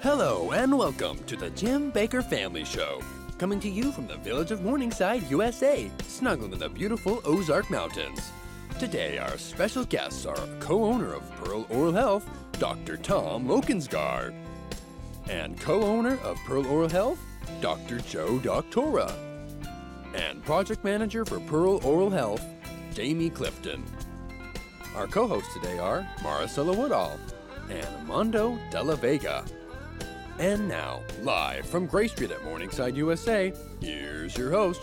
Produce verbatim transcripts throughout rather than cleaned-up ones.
Hello and welcome to the Jim Baker Family Show, coming to you from the village of Morningside, U S A, snuggled in the beautiful Ozark Mountains. Today, our special guests are co-owner of Pearl Oral Health, Doctor Tom Lokensgaard, and co-owner of Pearl Oral Health, Doctor Joe Doctora, and project manager for Pearl Oral Health, Jamie Clifton. Our co-hosts today are Maricela Woodall and Armando De La Vega. And now, live from Gray Street at Morningside, U S A, here's your host,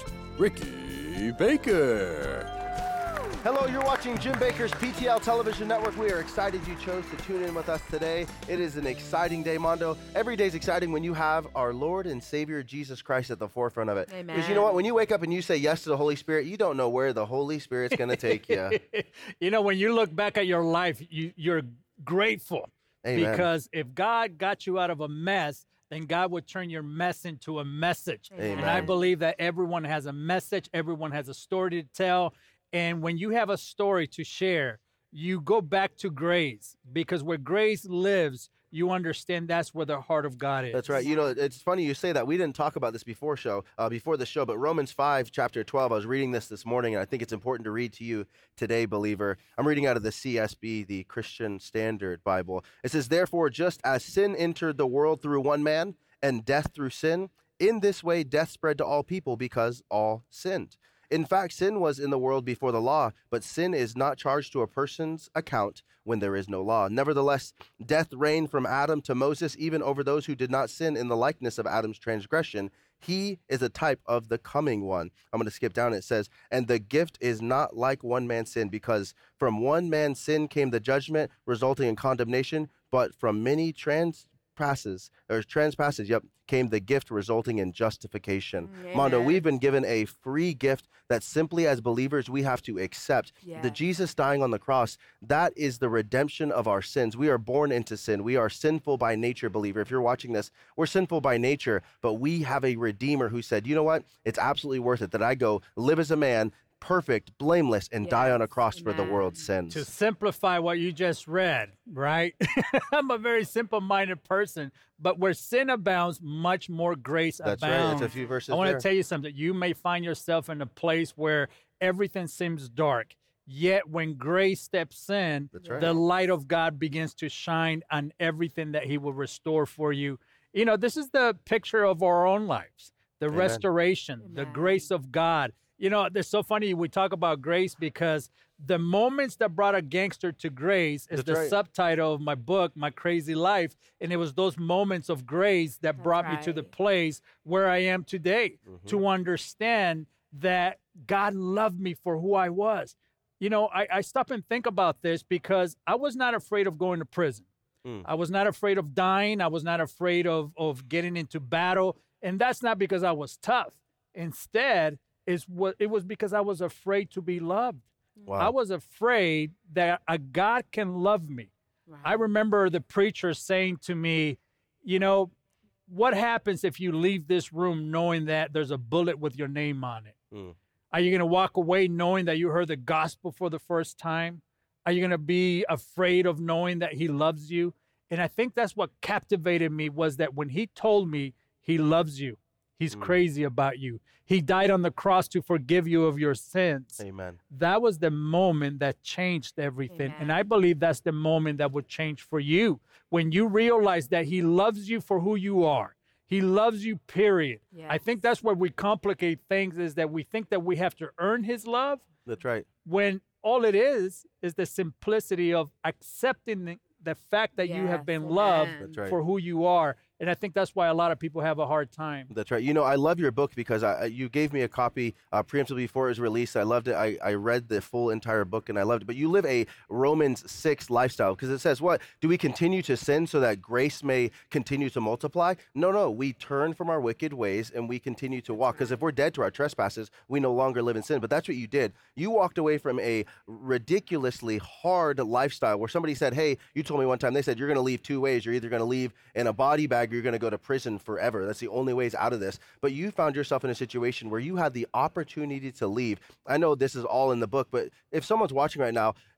Ricky Baker. Hello, you're watching Jim Baker's P T L Television Network. We are excited you chose to tune in with us today. It is an exciting day, Mondo. Every day is exciting when you have our Lord and Savior Jesus Christ at the forefront of it. Amen. Because you know what? When you wake up and you say yes to the Holy Spirit, you don't know where the Holy Spirit's going to take you. You know, when you look back at your life, you, you're grateful. Amen. Because if God got you out of a mess, then God would turn your mess into a message. Amen. And I believe that everyone has a message. Everyone has a story to tell. And when you have a story to share, you go back to grace, because where grace lives, you understand that's where the heart of God is. That's right. You know, it's funny you say that. We didn't talk about this before show, uh, before the show, but Romans five, chapter twelve, I was reading this this morning, and I think it's important to read to you today, believer. I'm reading out of the C S B, the Christian Standard Bible. It says, "Therefore, just as sin entered the world through one man, and death through sin, in this way death spread to all people because all sinned. In fact, sin was in the world before the law, but sin is not charged to a person's account when there is no law. Nevertheless, death reigned from Adam to Moses, even over those who did not sin in the likeness of Adam's transgression. He is a type of the coming one." I'm going to skip down. It says, "And the gift is not like one man's sin, because from one man's sin came the judgment, resulting in condemnation, but from many transpasses, or transpasses, yep, came the gift resulting in justification." Amen. Mondo, we've been given a free gift that simply as believers we have to accept. Yes. The Jesus dying on the cross, that is the redemption of our sins. We are born into sin. We are sinful by nature, believer. If you're watching this, we're sinful by nature, but we have a Redeemer who said, you know what? It's absolutely worth it that I go live as a man, perfect, blameless, and Yes. die on a cross for the Amen. world's sins. To simplify what you just read, right? I'm a very simple-minded person, but where sin abounds, much more grace That's right. abounds. It's a few verses I want there. to tell you something. You may find yourself in a place where everything seems dark, yet when grace steps in, That's right. the light of God begins to shine on everything that he will restore for you. You know, this is the picture of our own lives, the Amen. restoration, the Amen. grace of God. You know, it's so funny we talk about grace, because the moments that brought a gangster to grace is That's the right. subtitle of my book, My Crazy Life. And it was those moments of grace that That's brought me to the right. place where I am today, Mm-hmm. to understand that God loved me for who I was. You know, I, I stop and think about this because I was not afraid of going to prison. Mm. I was not afraid of dying. I was not afraid of, of getting into battle. And that's not because I was tough. Instead, it's what it was because I was afraid to be loved. Wow. I was afraid that a God can love me. Right. I remember the preacher saying to me, you know, what happens if you leave this room knowing that there's a bullet with your name on it? Mm. Are you going to walk away knowing that you heard the gospel for the first time? Are you going to be afraid of knowing that he loves you? And I think that's what captivated me, was that when he told me he loves you, he's Mm. crazy about you, he died on the cross to forgive you of your sins. Amen. That was the moment that changed everything. And Amen. I believe that's the moment that would change for you. When you realize that he loves you for who you are. He loves you, period. I think Yes. that's where we complicate things, is that we think that we have to earn his love, That's right. when all it is is the simplicity of accepting the, the fact that you have Yes, been amen. loved That's right. for who you are. And I think that's why a lot of people have a hard time. That's right. You know, I love your book because I, you gave me a copy uh, preemptively before it was released. I loved it. I, I read the full entire book and I loved it. But you live a Romans six lifestyle, because it says, what? Do we continue to sin so that grace may continue to multiply? No, no. We turn from our wicked ways and we continue to walk. Because if we're dead to our trespasses, we no longer live in sin. But that's what you did. You walked away from a ridiculously hard lifestyle where somebody said, hey, you told me one time, they said, you're going to leave two ways. You're either going to leave in a body bag, you're going to go to prison forever. That's the only ways out of this. But you found yourself in a situation where you had the opportunity to leave. I know this is all in the book, but if someone's watching right now,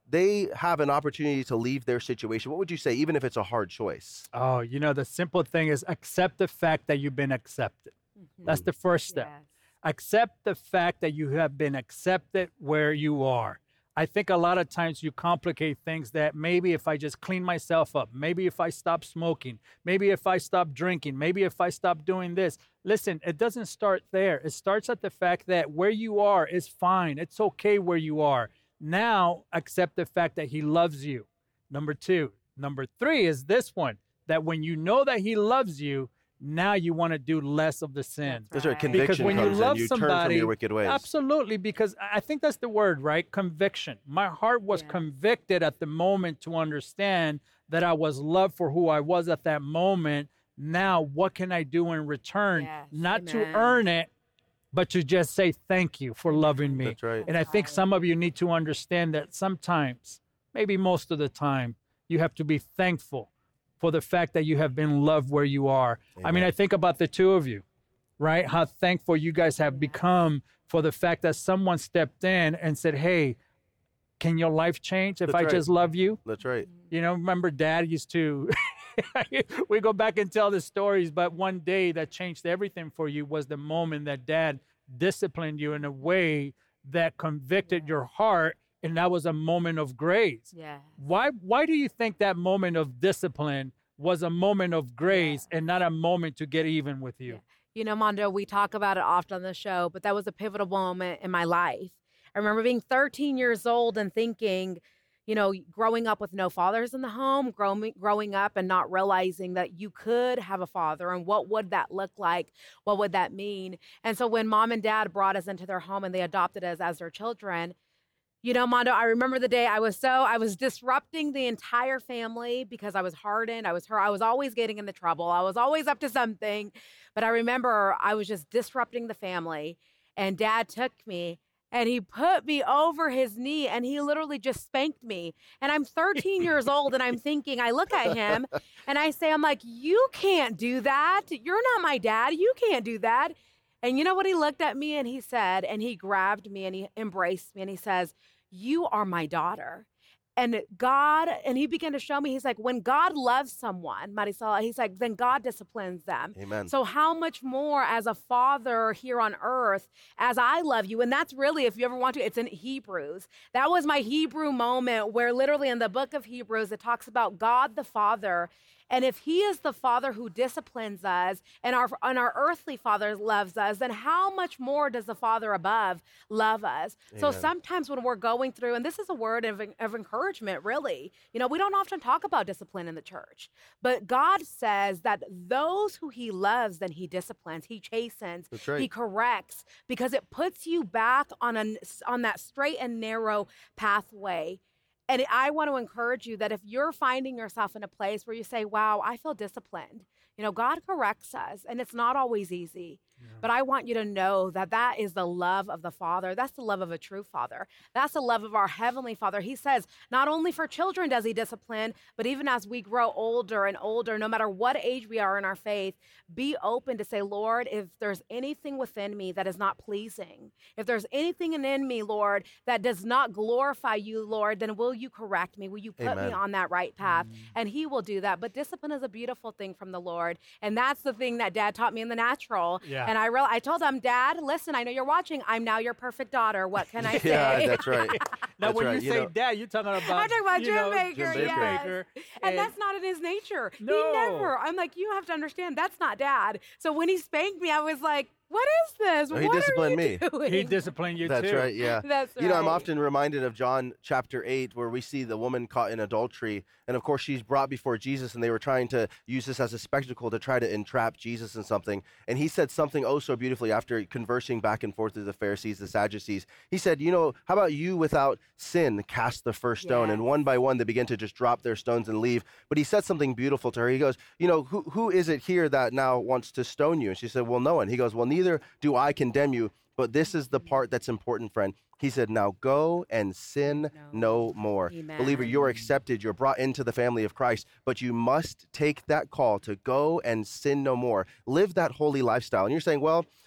they have an opportunity to leave their situation, what would you say, even if it's a hard choice? Oh, you know, the simple thing is accept the fact that you've been accepted. Mhm. That's the first step. Yes. Accept the fact that you have been accepted where you are. I think a lot of times you complicate things that maybe if I just clean myself up, maybe if I stop smoking, maybe if I stop drinking, maybe if I stop doing this. Listen, it doesn't start there. It starts at the fact that where you are is fine. It's okay where you are. Now, accept the fact that he loves you. Number two. Number three is this one, that when you know that he loves you, now you want to do less of the sin. That's where Right. conviction Because when you comes love in. You turn from somebody, your wicked ways. Absolutely, because I think that's the word, right? Conviction. My heart was Yeah. convicted at the moment to understand that I was loved for who I was at that moment. Now, what can I do in return? Yes, Not to amen. earn it, but to just say thank you for loving me. That's right. And I think some of you need to understand that sometimes, maybe most of the time, you have to be thankful for the fact that you have been loved where you are. I mean, Amen. I think about the two of you, right? How thankful you guys have become for the fact that someone stepped in and said, hey, can your life change if That's I right. just love you? That's right. You know, remember Dad used to, we go back and tell the stories, but one day that changed everything for you was the moment that Dad disciplined you in a way that convicted your heart, and that was a moment of grace. Yeah. Why why do you think that moment of discipline was a moment of grace and not a moment to get even with you? Yeah. You know, Mondo, we talk about it often on the show, but that was a pivotal moment in my life. I remember being thirteen years old and thinking, you know, growing up with no fathers in the home, growing growing up and not realizing that you could have a father and what would that look like? What would that mean? And so when mom and dad brought us into their home and they adopted us as their children, you know, Mondo, I remember the day I was so, I was disrupting the entire family because I was hardened. I was hurt. I was always getting into trouble. I was always up to something. But I remember I was just disrupting the family. And Dad took me and he put me over his knee and he literally just spanked me. And I'm thirteen years old and I'm thinking, I look at him and I say, I'm like, you can't do that. You're not my dad. You can't do that. And you know what? He looked at me and he said, and he grabbed me and he embraced me and he says, you are my daughter. And God, and he began to show me, he's like, when God loves someone, Marisol, he's like, then God disciplines them. Amen. So how much more as a father here on earth, as I love you, and that's really, if you ever want to, it's in Hebrews. That was my Hebrew moment where literally in the book of Hebrews, it talks about God the Father. And if he is the father who disciplines us and our, and our earthly father loves us, then how much more does the Father above love us? So Amen. sometimes when we're going through, and this is a word of, of encouragement, really, you know, we don't often talk about discipline in the church, but God says that those who he loves, then he disciplines, he chastens, That's right. he corrects, because it puts you back on, a, on that straight and narrow pathway. And I want to encourage you that if you're finding yourself in a place where you say, wow, I feel disciplined, you know, God corrects us and it's not always easy. Yeah. But I want you to know that that is the love of the Father. That's the love of a true Father. That's the love of our Heavenly Father. He says, not only for children does he discipline, but even as we grow older and older, no matter what age we are in our faith, be open to say, Lord, if there's anything within me that is not pleasing, if there's anything in me, Lord, that does not glorify you, Lord, then will you correct me? Will you put Amen. me on that right path? Mm. And he will do that. But discipline is a beautiful thing from the Lord. And that's the thing that Dad taught me in the natural. Yeah. And I real I told him, Dad, listen, I know you're watching. I'm now your perfect daughter. What can I say? Yeah, that's right. Now, That's when right. you You say know- dad, you're talking about I'm talking about you Jim know, Baker, Jim yes. Baker. And, that's not in his nature. He No. never. I'm like, you have to understand, that's not Dad. So when he spanked me, I was like, what is this? No, he what disciplined are you me. doing? he disciplined you That's too. right, yeah. That's You know, I'm right. often reminded of John chapter eight, where we see the woman caught in adultery. And of course, she's brought before Jesus, and they were trying to use this as a spectacle to try to entrap Jesus in something. And he said something oh so beautifully after conversing back and forth with the Pharisees, the Sadducees. He said, you know, how about you without sin cast the first stone? And Yes. one by one, they begin to just drop their stones and leave. But he said something beautiful to her. He goes, you know, who who is it here that now wants to stone you? And she said, well, no one. He goes, well, neither do I condemn you. But this is the part that's important, friend. He said, now go and sin no, No. more. Amen. Believer, you're accepted. You're brought into the family of Christ. But you must take that call to go and sin no more. Live that holy lifestyle. And you're saying, well,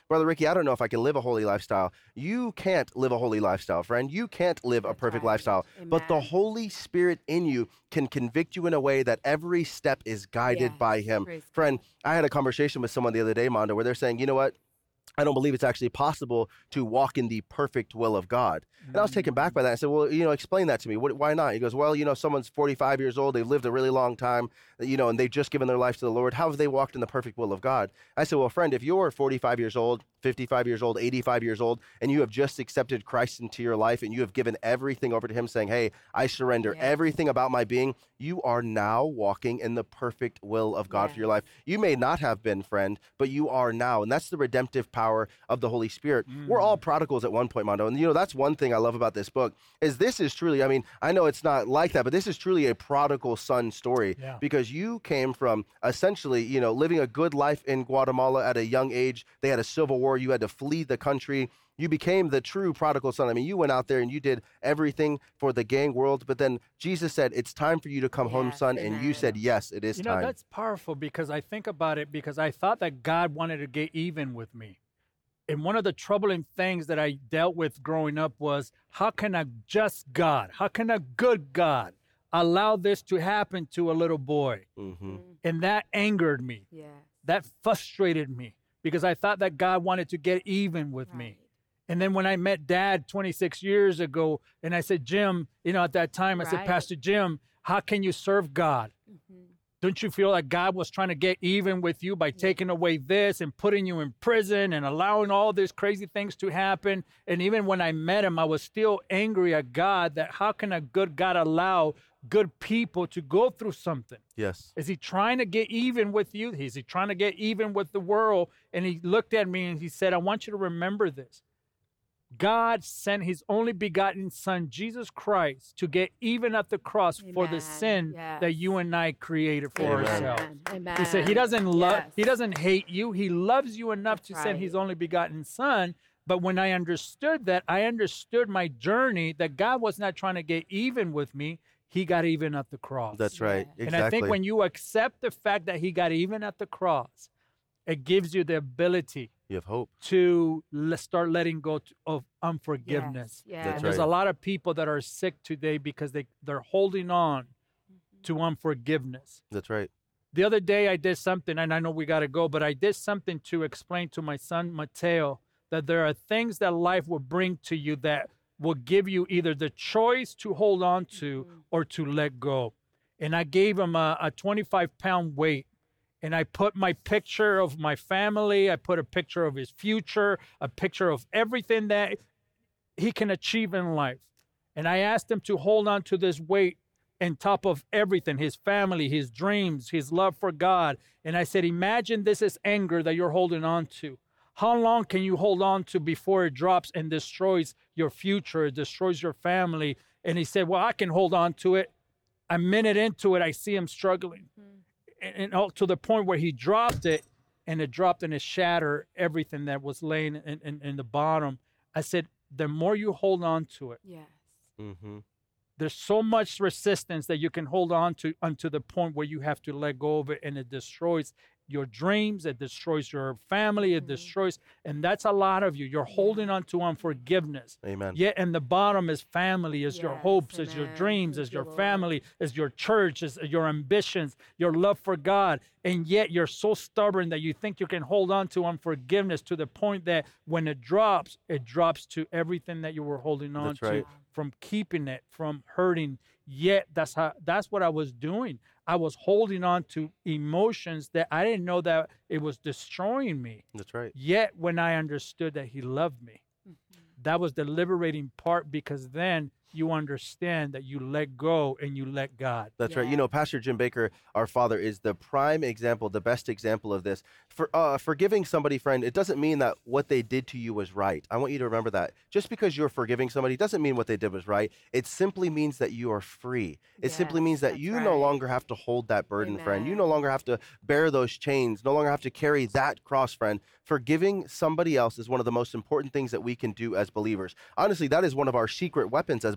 Brother Ricky, I don't know if I can live a holy lifestyle. You can't live a holy lifestyle, friend. You can't live a That's perfect right. lifestyle. But the Amen. Holy Spirit in you can convict you in a way that every step is guided Yes. by him. Praise God. Friend, I had a conversation with someone the other day, Mondo, where they're saying, you know what? I don't believe it's actually possible to walk in the perfect will of God. And I was taken back by that. I said, well, you know, explain that to me. What, why not? He goes, well, you know, someone's forty-five years old. They've lived a really long time, you know, and they've just given their life to the Lord. How have they walked in the perfect will of God? I said, well, friend, if you're forty-five years old, fifty-five years old, eighty-five years old, and you have just accepted Christ into your life and you have given everything over to him saying, hey, I surrender Yes. everything about my being, you are now walking in the perfect will of God for your Yes. life. You may not have been, friend, but you are now. And that's the redemptive power of the Holy Spirit. Mm. We're all prodigals at one point, Mondo. And, you know, that's one thing I love about this book is this is truly, I mean, I know it's not like that, but this is truly a prodigal son story Yeah. because you came from essentially, you know, living a good life in Guatemala at a young age. They had a civil war. You had to flee the country. You became the true prodigal son. I mean, you went out there and you did everything for the gang world, but then Jesus said, it's time for you to come home, Yes, son. And you amen. said, yes, it is You know, time. that's powerful because I think about it because I thought that God wanted to get even with me. And one of the troubling things that I dealt with growing up was how can a just God, how can a good God allow this to happen to a little boy? Mm-hmm. And that angered me. Yeah. That frustrated me because I thought that God wanted to get even with me. Right. And then when I met Dad twenty-six years ago, and I said, Jim, you know, at that time, I said, Right. Pastor Jim, how can you serve God? Mhm. Don't you feel like God was trying to get even with you by taking away this and putting you in prison and allowing all these crazy things to happen? And even when I met him, I was still angry at God that how can a good God allow good people to go through something? Yes. Is he trying to get even with you? Is he trying to get even with the world? And he looked at me and he said, I want you to remember this. God sent his only begotten son, Jesus Christ, to get even at the cross for the Amen. sin Yes. that you and I created for Amen. ourselves. Amen. He said he doesn't love, Yes. he doesn't hate you. He loves you enough That's to send right. his only begotten son. But when I understood that, I understood my journey that God was not trying to get even with me. He got even at the cross. That's right. Yeah. Exactly. And I think when you accept the fact that he got even at the cross, it gives you the ability you have hope. to le- start letting go to, of unforgiveness. Yes. That's Yes. There's right. a lot of people that are sick today because they, they're holding on Mm-hmm. to unforgiveness. That's right. The other day I did something, and I know we got to go, but I did something to explain to my son, Mateo, that there are things that life will bring to you that will give you either the choice to hold on to Mhm. or to let go. And I gave him a, a twenty-five pound weight. And I put my picture of my family, I put a picture of his future, a picture of everything that he can achieve in life. And I asked him to hold on to this weight on top of everything, his family, his dreams, his love for God. And I said, imagine this is anger that you're holding on to. How long can you hold on to before it drops and destroys your future, it destroys your family? And he said, well, I can hold on to it. A minute into it, I see him struggling. Mhm. And, and all, to the point where he dropped it, and it dropped and it shattered everything that was laying in, in, in the bottom. I said, the more you hold on to it, Yes. Mm-hmm. there's so much resistance that you can hold on to unto the point where you have to let go of it, and it destroys your dreams, it destroys your family, it Mhm. destroys, and that's a lot of you. You're holding on to unforgiveness. Amen. Yet in the bottom is family, is your Yes, hopes, is your amen. dreams, Thank is you, your Lord. family, is your church, is your ambitions, your love for God. And yet you're so stubborn that you think you can hold on to unforgiveness to the point that when it drops, it drops to everything that you were holding on That's to, right. from keeping it, from hurting. Yet that's how that's what I was doing. I was holding on to emotions that I didn't know that it was destroying me. That's right. Yet when I understood that he loved me, Mhm. that was the liberating part, because then you understand that you let go and you let God. That's right. Yeah. You know, Pastor Jim Baker, our father, is the prime example, the best example of this. For uh, forgiving somebody, friend, it doesn't mean that what they did to you was right. I want you to remember that. Just because you're forgiving somebody doesn't mean what they did was right. It simply means that you are free. It simply Yes, means that that's you no right. longer have to hold that burden, friend. You no Amen. longer have to bear those chains, no longer have to carry that cross, friend. Forgiving somebody else is one of the most important things that we can do as believers. Honestly, that is one of our secret weapons as believers.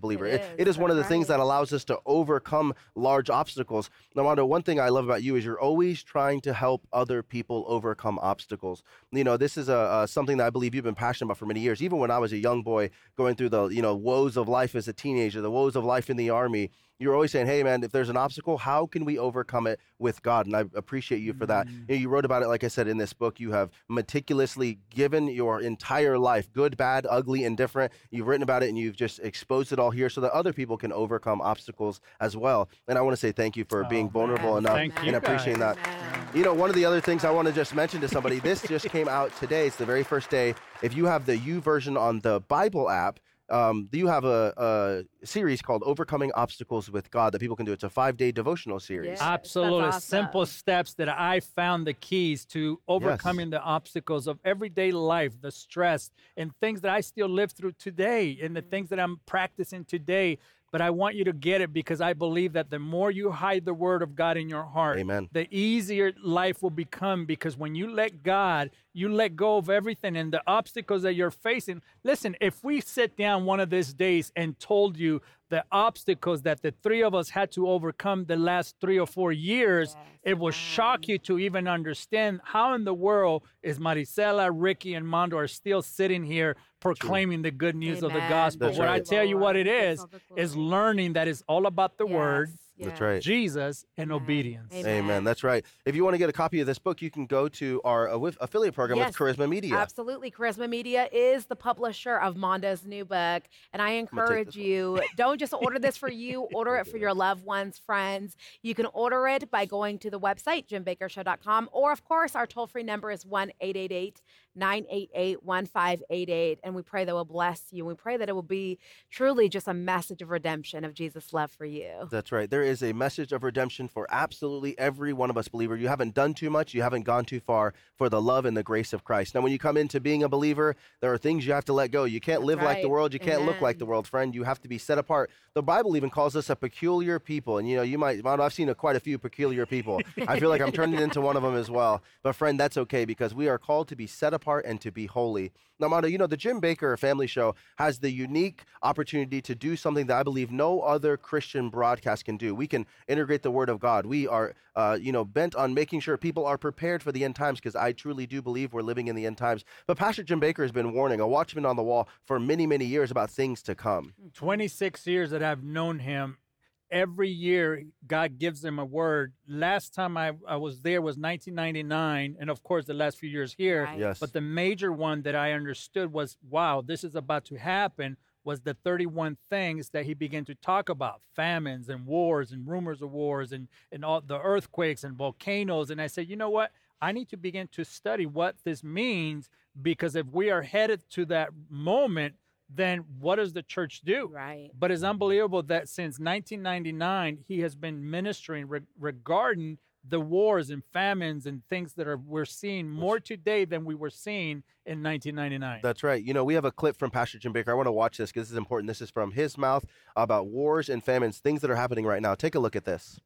believer. It It, is, it is one of the that's things right. that allows us to overcome large obstacles. Nawanda, one thing I love about you is you're always trying to help other people overcome obstacles. You know, this is a, uh, something that I believe you've been passionate about for many years. Even when I was a young boy going through the, you know, woes of life as a teenager, the woes of life in the Army, you're always saying, hey, man, if there's an obstacle, how can we overcome it with God? And I appreciate you for that. Mm. You know, you wrote about it, like I said, in this book. You have meticulously given your entire life, good, bad, ugly, indifferent. You've written about it, and you've just exposed it all here so that other people can overcome obstacles as well. And I want to say thank you for Oh, being vulnerable man. enough Thank you and appreciating guys. that. Amen. You know, one of the other things I want to just mention to somebody, this just came out today. It's the very first day. If you have the U version on the Bible app, um, you have a, a series called Overcoming Obstacles with God that people can do. It's a five-day devotional series. Yes, Absolutely. that's awesome. Simple steps that I found the keys to overcoming the obstacles of everyday life, the stress, and things that I still live through today, and the things that I'm practicing today. But I want you to get it because I believe that the more you hide the word of God in your heart, Amen. the easier life will become, because when you let God, you let go of everything and the obstacles that you're facing. Listen, if we sit down one of these days and told you the obstacles that the three of us had to overcome the last three or four years, Yes, it will amen. shock you to even understand how in the world is Maricela, Ricky, and Mondo are still sitting here proclaiming the good news of the Amen. gospel. That's What right. I tell you what it That's is, all the is glory. learning that it's all about the word, Yes, That's yes. right. Jesus, and Amen. obedience. Amen. Amen. That's right. If you want to get a copy of this book, you can go to our uh, with affiliate program Yes, with Charisma Media. Absolutely. Charisma Media is the publisher of Mondo's new book. And I gonna take encourage this one. you, don't just order this for you, order it for your loved ones, friends. You can order it by going to the website, jim baker show dot com. Or, of course, our toll free number is one eight eight eight, nine eight eight, one five eight eight. And we pray that it will bless you. We pray that it will be truly just a message of redemption of Jesus' love for you. That's right. There is a message of redemption for absolutely every one of us, believer. You haven't done too much. You haven't gone too far for the love and the grace of Christ. Now, when you come into being a believer, there are things you have to let go. You can't That's live like the right. world. You can't look like Amen. the world, friend. You have to be set apart. The Bible even calls us a peculiar people. And, you know, you might, Mondo, I've seen a, quite a few peculiar people. I feel like I'm turning into one of them as well. But, friend, that's okay because we are called to be set apart and to be holy. Now, Mondo, you know, the Jim Baker Family Show has the unique opportunity to do something that I believe no other Christian broadcast can do. We can integrate the Word of God. We are, uh, you know, bent on making sure people are prepared for the end times because I truly do believe we're living in the end times. But Pastor Jim Baker has been warning, a watchman on the wall, for many, many years about things to come. twenty-six years that I've known him, every year God gives him a word. Last time I, I was there was nineteen ninety-nine, and of course the last few years here. Right. Yes. But the major one that I understood was, wow, this is about to happen, was the thirty-one things that he began to talk about, famines and wars and rumors of wars and, and all the earthquakes and volcanoes. And I said, you know what? I need to begin to study what this means, because if we are headed to that moment, then what does the church do? Right. But it's unbelievable that since nineteen ninety-nine, he has been ministering re- regarding the wars and famines and things that are we're seeing more today than we were seeing in nineteen ninety-nine. That's right. You know, we have a clip from Pastor Jim Baker. I want to watch this because this is important. This is from his mouth about wars and famines, things that are happening right now. Take a look at this.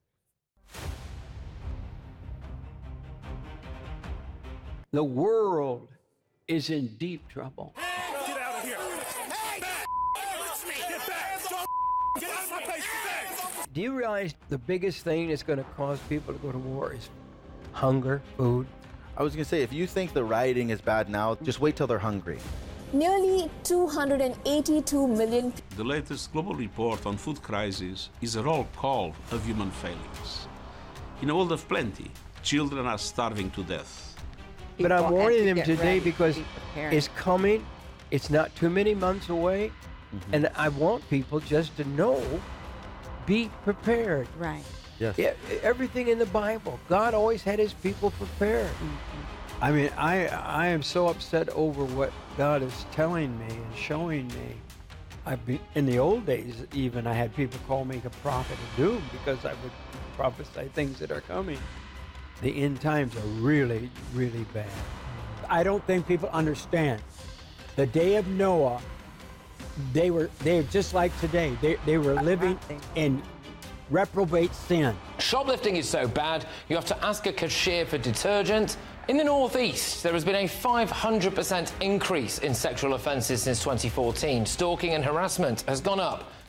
The world is in deep trouble. Get out of here. Hey! Back! It's me! Get back! Get out of my face! Get back! Do you realize the biggest thing that's going to cause people to go to war is hunger, food? I was going to say, if you think the rioting is bad now, just wait till they're hungry. Nearly two hundred eighty-two million The latest global report on food crisis is a roll call of human failings. In a world of plenty, children are starving to death. But I'm People warning have to them get today ready, because be prepared. it's coming. It's not too many months away. Mm-hmm. And I want people just to know, be prepared. Right. Yes. Yeah, everything in the Bible, God always had his people prepared. I mean, I I am so upset over what God is telling me and showing me. I've been, in the old days, even I had people call me the prophet of doom because I would prophesy things that are coming. The end times are really, really bad. I don't think people understand. The day of Noah, they were they're just like today. They they were living in reprobate sin. Shoplifting is so bad, you have to ask a cashier for detergent. In the Northeast, there has been a five hundred percent increase in sexual offences since twenty fourteen. Stalking and harassment has gone up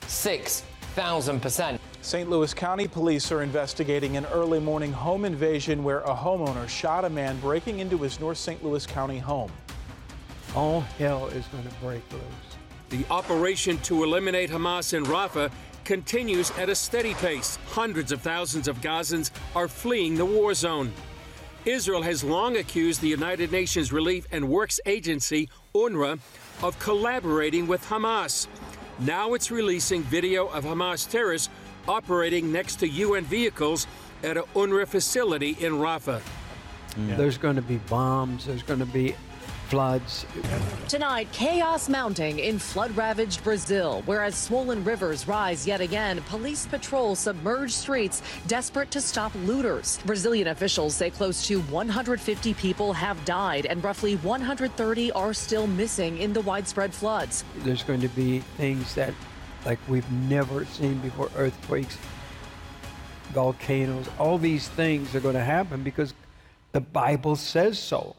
six thousand percent. Saint Louis County police are investigating an early morning home invasion where a homeowner shot a man breaking into his North Saint Louis County home. All hell is going to break loose. The operation to eliminate Hamas in Rafah continues at a steady pace. Hundreds of thousands of Gazans are fleeing the war zone. Israel has long accused the United Nations Relief and Works Agency, UNRWA, of collaborating with Hamas. Now it's releasing video of Hamas terrorists operating next to U N vehicles at an UNRWA facility in Rafah. Yeah. There's going to be bombs. There's going to be floods. Tonight, chaos mounting in flood-ravaged Brazil, where as swollen rivers rise yet again, police patrol submerged streets, desperate to stop looters. Brazilian officials say close to one hundred fifty people have died and roughly one hundred thirty are still missing in the widespread floods. There's going to be things that, like we've never seen before, earthquakes, volcanoes, all these things are going to happen because the Bible says so.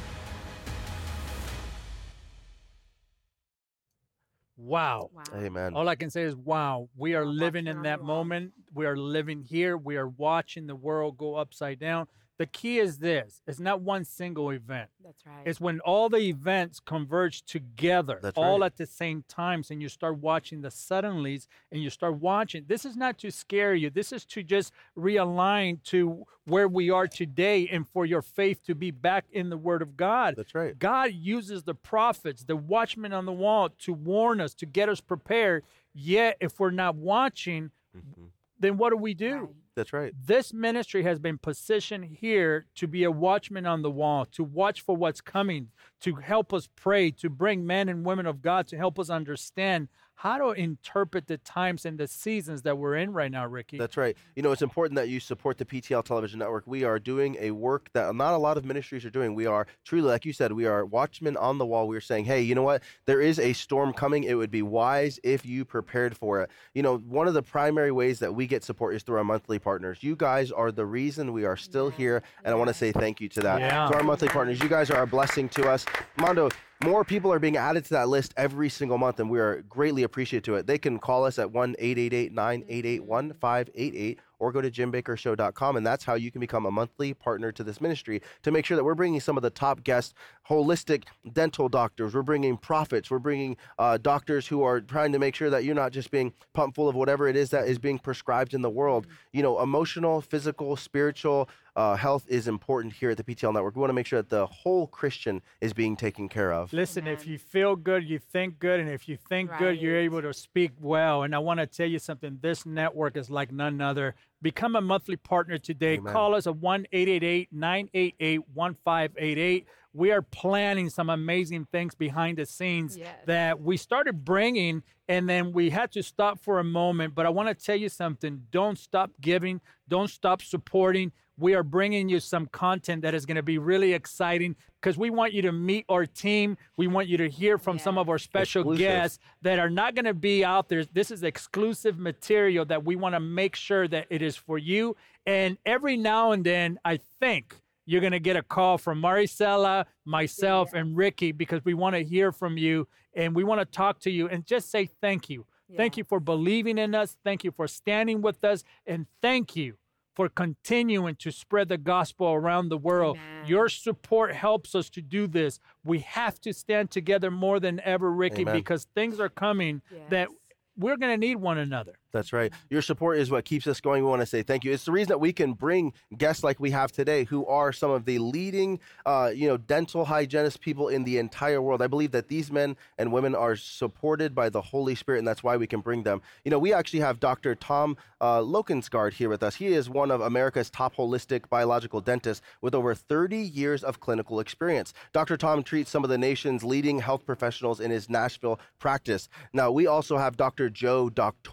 Wow. Wow. Amen. All I can say is, wow, we are Wow, living watching in that on the wall. moment. We are living here. We are watching the world go upside down. The key is this. It's not one single event. That's right. It's when all the events converge together, That's all right. at the same time, and you start watching the suddenlies, and you start watching. This is not to scare you. This is to just realign to where we are today and for your faith to be back in the Word of God. That's right. God uses the prophets, the watchmen on the wall, to warn us, to get us prepared. Yet, if we're not watching, Mm-hmm. then what do we do? Right. That's right. This ministry has been positioned here to be a watchman on the wall, to watch for what's coming, to help us pray, to bring men and women of God to help us understand how to interpret the times and the seasons that we're in right now, Ricky. That's right. You know, it's important that you support the P T L Television Network. We are doing a work that not a lot of ministries are doing. We are truly, like you said, we are watchmen on the wall. We're saying, hey, you know what? There is a storm coming. It would be wise if you prepared for it. You know, one of the primary ways that we get support is through our monthly partners. You guys are the reason we are still here, and I want to say thank you to that. Yeah. To our monthly partners, you guys are a blessing to us. Mondo, more people are being added to that list every single month, and we are greatly appreciative to it. They can call us at one eight eight eight, nine eight eight, one five eight eight or go to jim baker show dot com, and that's how you can become a monthly partner to this ministry to make sure that we're bringing some of the top guests, holistic dental doctors. We're bringing prophets. We're bringing uh, doctors who are trying to make sure that you're not just being pumped full of whatever it is that is being prescribed in the world. You know, emotional, physical, spiritual uh, health is important here at the P T L Network. We want to make sure that the whole Christian is being taken care of. Listen, Amen. if you feel good, you think good, and if you think good, you're Right. able to speak well. And I want to tell you something. This network is like none other. Become a monthly partner today. Amen. Call us at one eight eight eight, nine eight eight, one five eight eight. We are planning some amazing things behind the scenes Yes. that we started bringing, and then we had to stop for a moment. But I want to tell you something. Don't stop giving. Don't stop supporting. We are bringing you some content that is going to be really exciting because we want you to meet our team. We want you to hear from some of our special Exclusive. guests that are not going to be out there. This is exclusive material that we want to make sure that it is for you. And every now and then, I think you're going to get a call from Maricela, myself, and Ricky because we want to hear from you and we want to talk to you and just say thank you. Thank you for believing in us. Thank you for standing with us. And thank you for continuing to spread the gospel around the world. Amen. Your support helps us to do this. We have to stand together more than ever, Ricky, Amen. because things are coming that Yes. we're going to need one another. That's right. Your support is what keeps us going. We want to say thank you. It's the reason that we can bring guests like we have today who are some of the leading, uh, you know, dental hygienist people in the entire world. I believe that these men and women are supported by the Holy Spirit, and that's why we can bring them. You know, we actually have Doctor Tom uh, Lokensgaard here with us. He is one of America's top holistic biological dentists with over thirty years of clinical experience. Doctor Tom treats some of the nation's leading health professionals in his Nashville practice. Now, we also have Doctor Joe Doctorow with us.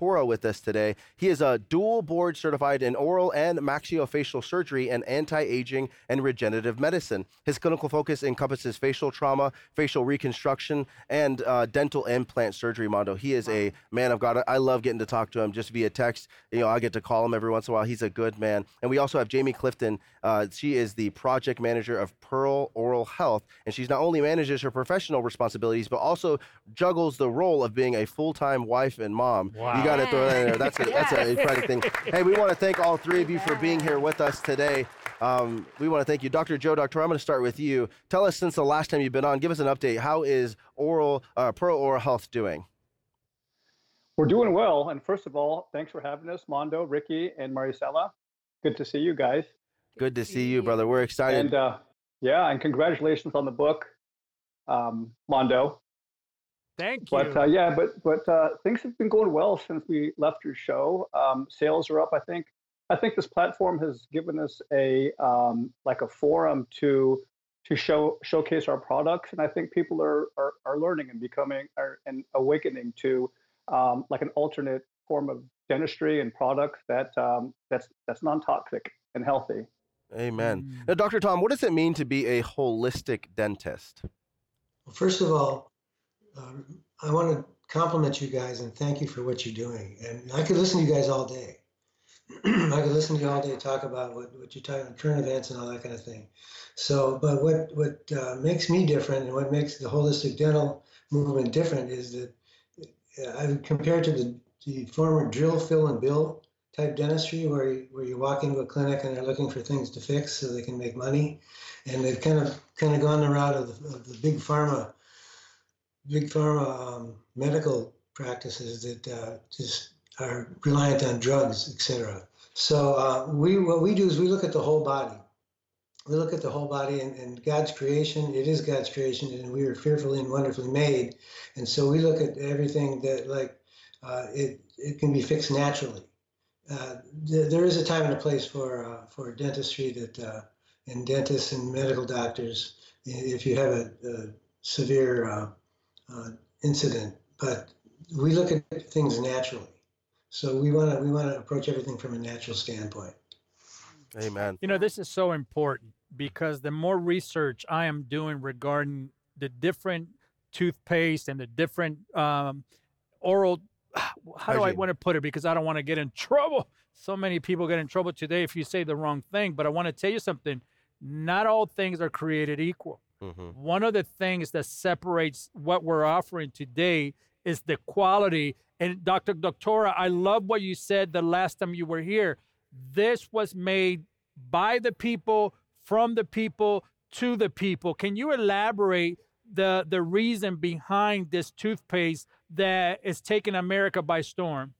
us today. He is a dual board certified in oral and maxillofacial surgery and anti-aging and regenerative medicine. His clinical focus encompasses facial trauma, facial reconstruction, and uh, dental implant surgery, Mondo. He is a man of God. I love getting to talk to him just via text. You know, I get to call him every once in a while. He's a good man. And we also have Jamie Clifton. Uh, she is the project manager of Pearl Oral Health, and she's not only manages her professional responsibilities, but also juggles the role of being a full-time wife and mom. Wow. You got to throw that in there. That's a, that's an exciting thing. Hey, we want to thank all three of you for being here with us today. Um, we want to thank you. Doctor Joe, Doctor, I'm going to start with you. Tell us, since the last time you've been on, give us an update. How is oral uh, Pearl Oral Health doing? We're doing well. And first of all, thanks for having us, Mondo, Ricky, and Maricela. Good to see you guys. Good to see you, brother. We're excited. And uh, yeah, and congratulations on the book, um, Mondo. Thank you. But uh, yeah, but but uh, things have been going well since we left your show. Um, sales are up. I think. I think this platform has given us a um, like a forum to to show showcase our products, and I think people are are, are learning and becoming are, and awakening to um, like an alternate form of dentistry and products that um, that's that's non-toxic and healthy. Amen. Mm. Now, Doctor Tom, what does it mean to be a holistic dentist? Well, first of all, um, I want to compliment you guys and thank you for what you're doing. And I could listen to you guys all day. I could listen to you all day talk about what, what you're talking about, current events and all that kind of thing. So, but what, what uh, makes me different and what makes the holistic dental movement different is that uh, I would compare it to the, the former drill, fill, and bill type dentistry where you, where you walk into a clinic and they're looking for things to fix so they can make money. And they've kind of kind of gone the route of, of the big pharma, big pharma um, medical practices that uh, just are reliant on drugs, et cetera. So uh, we what we do is we look at the whole body. We look at the whole body and, and God's creation. It is God's creation, and we are fearfully and wonderfully made. And so we look at everything that like uh, it it can be fixed naturally. Uh, th- there is a time and a place for uh, for dentistry that uh, and dentists and medical doctors if you have a, a severe uh, uh, incident. But we look at things naturally. So we want to we want to approach everything from a natural standpoint. Amen. You know, this is so important because the more research I am doing regarding the different toothpaste and the different um, oral, how do I want to put it? Because I don't want to get in trouble. So many people get in trouble today if you say the wrong thing. But I want to tell you something. Not all things are created equal. Mm-hmm. One of the things that separates what we're offering today is the quality. And Doctor Doctora, I love what you said the last time you were here. This was made by the people, from the people, to the people. Can you elaborate the the reason behind this toothpaste that is taking America by storm?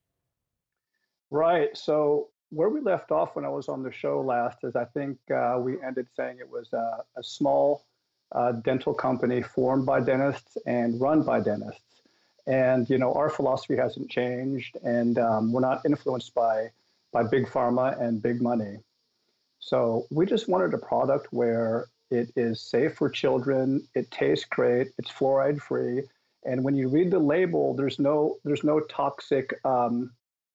Right. So where we left off when I was on the show last is I think uh, we ended saying it was a, a small uh, dental company formed by dentists and run by dentists. And, you know, our philosophy hasn't changed, and um, we're not influenced by by big pharma and big money. So we just wanted a product where it is safe for children, it tastes great, it's fluoride free, and when you read the label, there's no there's no toxic um,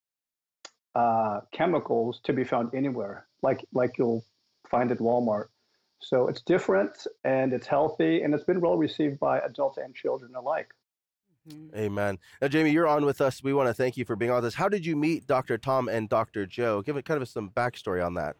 uh, chemicals to be found anywhere, like like you'll find at Walmart. So it's different and it's healthy, and it's been well received by adults and children alike. Amen. Now, Jamie, you're on with us. We want to thank you for being on with us. How did you meet Doctor Tom and Doctor Joe? Give it kind of some backstory on that.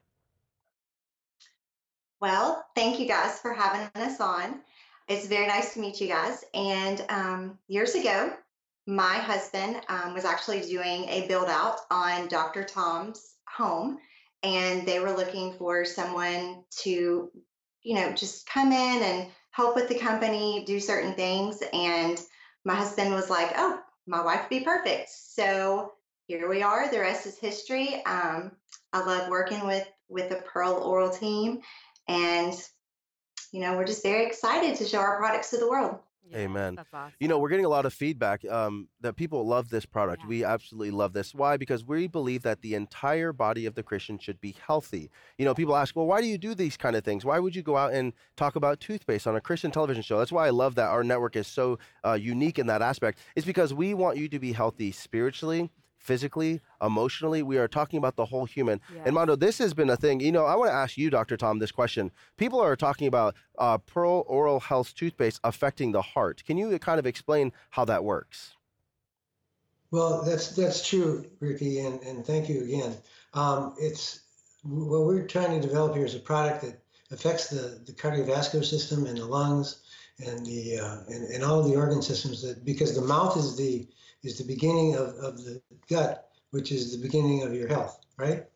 Well, thank you guys for having us on. It's very nice to meet you guys. And um, years ago, my husband um, was actually doing a build out on Doctor Tom's home, and they were looking for someone to, you know, just come in and help with the company, do certain things. And my husband was like, oh, my wife would be perfect. So here we are. The rest is history. Um, I love working with, with the Pearl Oral team. And, you know, we're just very excited to show our products to the world. Yeah, Amen. Awesome. You know, we're getting a lot of feedback um, that people love this product. Yeah. We absolutely love this. Why? Because we believe that the entire body of the Christian should be healthy. You know, people ask, well, why do you do these kind of things? Why would you go out and talk about toothpaste on a Christian television show? That's why I love that our network is so uh, unique in that aspect. It's because we want you to be healthy spiritually, physically, emotionally. We are talking about the whole human. Yes. And Mondo, this has been a thing. You know, I want to ask you, Doctor Tom, this question. People are talking about uh, Pearl Oral Health toothpaste affecting the heart. Can you kind of explain how that works? Well, that's that's true, Ricky, and, and thank you again. Um, it's what we're trying to develop here is a product that affects the, the cardiovascular system and the lungs and the uh, and, and all of the organ systems, that because the mouth is the is the beginning of, of the gut, which is the beginning of your health, right?